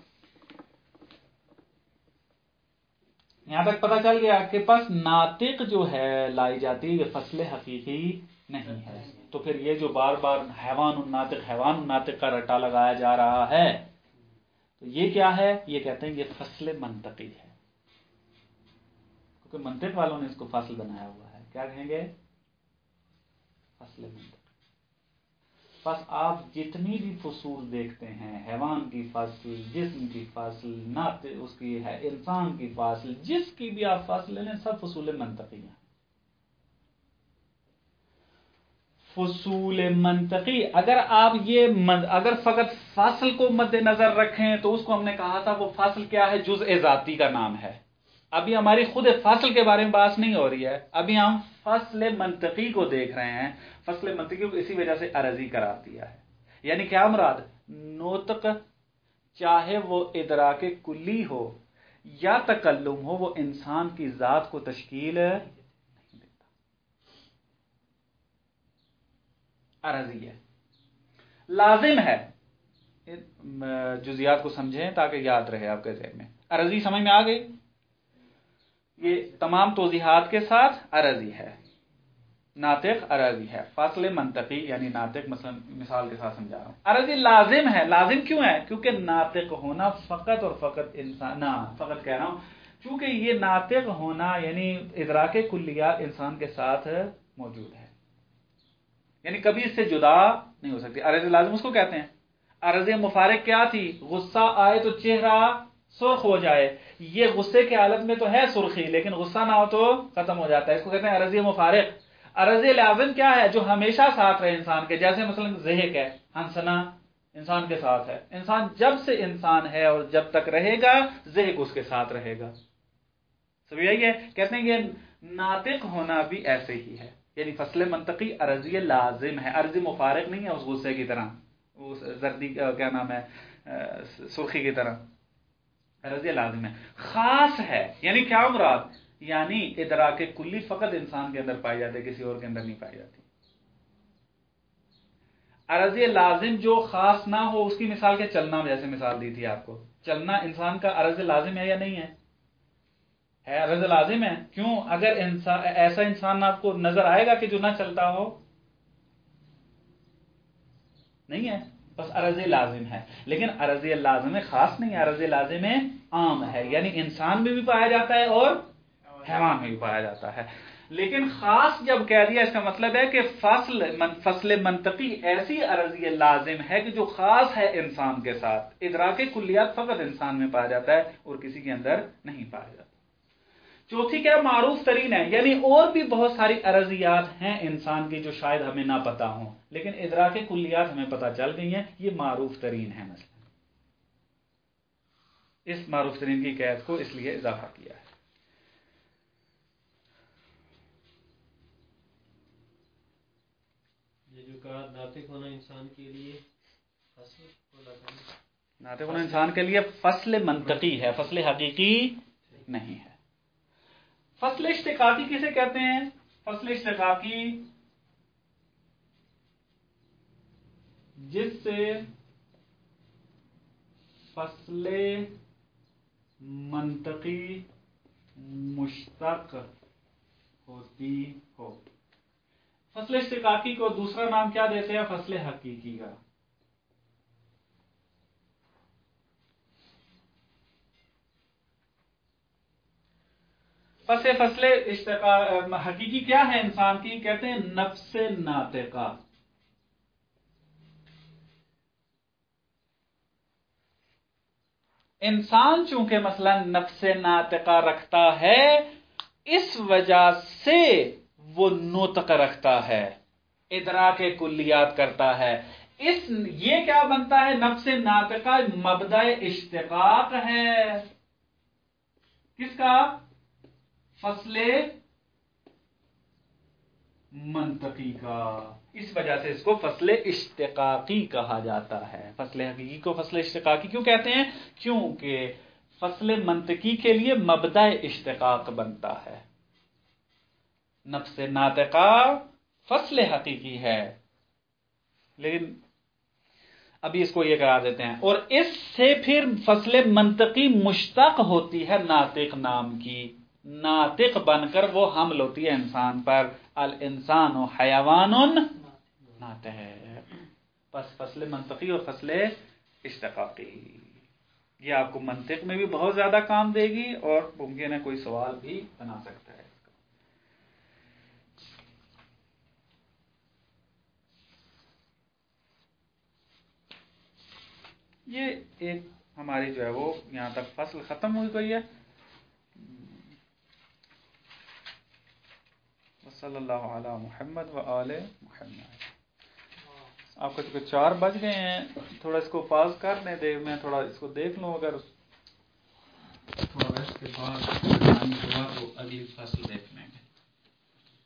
یہاں تک پتہ چل گیا کہ پس ناطق جو ہے لائی جاتی ہے یہ فصل حقیقی نہیں ہے، تو پھر یہ جو بار بار حیوان الناطق کا رٹا لگایا جا رہا ہے تو یہ کیا ہے، یہ کہتے ہیں یہ فصل منطقی ہے، کیونکہ منطق والوں نے اس کو فصل بنایا ہوا ہے، کیا کہیں گے، فصل منطقی۔ بس آپ جتنی بھی فصول دیکھتے ہیں، حیوان کی فصل، جسم کی فصل، ناطق اس کی ہے، انسان کی فصل، جس کی بھی آپ فصل لیں سب فصول منطقی ہیں۔ فصول منطقی، اگر آپ اگر فقط فصل کو مد نظر رکھیں تو اس کو ہم نے کہا تھا وہ فصل کیا ہے، جزء ذاتی کا نام ہے۔ ابھی ہماری خود فصل کے بارے میں بات نہیں ہو رہی ہے، ابھی ہم فصل منطقی کو دیکھ رہے ہیں۔ فصل منطقی کو اسی وجہ سے عرضی قرار دیا ہے، یعنی کیا مراد، نطق چاہے وہ ادراک کلی ہو یا تکلم ہو، وہ انسان کی ذات کو تشکیل نہیں دیتا، عرضی ہے، لازم ہے۔ جزیات کو سمجھیں تاکہ یاد رہے آپ کے ذہن میں۔ عرضی سمجھ میں آ گئی، یہ تمام توضیحات کے ساتھ عرضی ہے، ناطق عرضی ہے، فصل منطقی یعنی ناطق، مثلا مثال کے ساتھ سمجھا رہا ہوں۔ عرضی لازم ہے، لازم کیوں ہے، کیونکہ ناطق ہونا فقط اور فقط انسان، نہ فقط کہہ رہا ہوں، چونکہ یہ ناطق ہونا یعنی ادراک کلیات انسان کے ساتھ موجود ہے، یعنی کبھی اس سے جدا نہیں ہو سکتی. عرض لازم اس کو کہتے ہیں. عرض مفارق کیا تھی؟ غصہ آئے تو چہرہ سرخ ہو جائے. یہ غصے کی حالت میں تو ہے سرخی، لیکن غصہ نہ ہو تو ختم ہو جاتا ہے. اس کو کہتے ہیں عرض مفارق. عرض لازم کیا ہے؟ جو ہمیشہ ساتھ رہے انسان کے، جیسے مثلا ضحک ہے، ہنسنا انسان کے ساتھ ہے. انسان جب سے انسان ہے اور جب تک رہے گا ضحک اس کے ساتھ رہے گا. سب یہی ہے. کہتے ہیں یہ ناطق ہونا بھی ایسے ہی ہے، یعنی فصل منطقی عرضی لازم ہے، عرض مفارق نہیں ہے اس غصے کی طرح، اس زردی کیا نام ہے سرخی کی طرح. عرض لازم ہے، خاص ہے. یعنی کیا مراد؟ یعنی ادراک کلی فقط انسان کے اندر پائی جاتی ہے، کسی اور کے اندر نہیں پائی جاتی. عرض لازم جو خاص نہ ہو، اس کی مثال کے چلنا، جیسے مثال دی تھی آپ کو. چلنا انسان کا عرض لازم ہے یا نہیں ہے؟ ہے، عرض لازم ہے. کیوں؟ اگر ایسا انسان آپ کو نظر آئے گا کہ جو نہ چلتا ہو؟ نہیں ہے، بس عرض لازم ہے. لیکن عرض لازم خاص نہیں ہے، عرض لازم عام ہے، یعنی انسان میں بھی پایا جاتا ہے اور حیوان میں بھی پایا جاتا ہے. لیکن خاص جب کہہ دیا، اس کا مطلب ہے کہ فصل منطقی ایسی عرضی لازم ہے کہ جو خاص ہے انسان کے ساتھ. ادراک کلیات فقط انسان میں پایا جاتا ہے اور کسی کے اندر نہیں پایا جاتا. چوتھی کیا معروف ترین ہے، یعنی اور بھی بہت ساری عرضیات ہیں انسان کی جو شاید ہمیں نہ پتا ہوں، لیکن ادراک کلیات ہمیں پتا چل گئی ہیں، یہ معروف ترین ہے. مثلا اس معروف ترین کی قید کو اس لیے اضافہ کیا ہے. یہ جو کہا ناطق ہونا انسان کے لیے ناطق ہونا انسان کے لیے فصل منطقی ہے، فصل حقیقی نہیں ہے. فصل اشتقاقی کسے کہتے ہیں؟ فصل اشتقاقی جس سے فصل منطقی مشتق ہوتی ہو. فصل اشتقاقی کو دوسرا نام کیا دیتے ہیں؟ فصل حقیقی کا. فصل حقیقی کیا ہے انسان کی؟ کہتے ہیں نفس ناطقہ. انسان چونکہ مثلا نفس ناطقہ رکھتا ہے، اس وجہ سے وہ نطق رکھتا ہے، ادراک کلیات کرتا ہے. یہ کیا بنتا ہے؟ نفس ناطقہ مبدأ اشتقاق ہے. کس کا؟ فصل منطقی کا. اس وجہ سے اس کو فصل اشتقاقی کہا جاتا ہے. فصل حقیقی کو فصل اشتقاقی کیوں کہتے ہیں؟ کیونکہ فصل منطقی کے لیے مبدأ اشتقاق بنتا ہے. نفس ناطقہ فصل حقیقی ہے، لیکن ابھی اس کو یہ کرا دیتے ہیں. اور اس سے پھر فصل منطقی مشتق ہوتی ہے ناطق نام کی. ناطق بن کر وہ حمل ہوتی ہے انسان پر. الانسان حیوان ناطق. بس فصل منطقی اور فصل اشتقاقی یہ آپ کو منطق میں بھی بہت زیادہ کام دے گی، اور ممکن ہے کوئی سوال بھی بنا سکتا ہے. یہ ایک ہماری جو ہے وہ یہاں تک فصل ختم ہوئی گئی ہے. صلی اللہ علی محمد و آل محمد. آپ کو 4 بج گئے ہیں، تھوڑا اس کو پاز کرنے دے، میں تھوڑا اس کو دیکھ لوں. اگر تھوڑا اس کے بعد اگلی فصل دیکھنے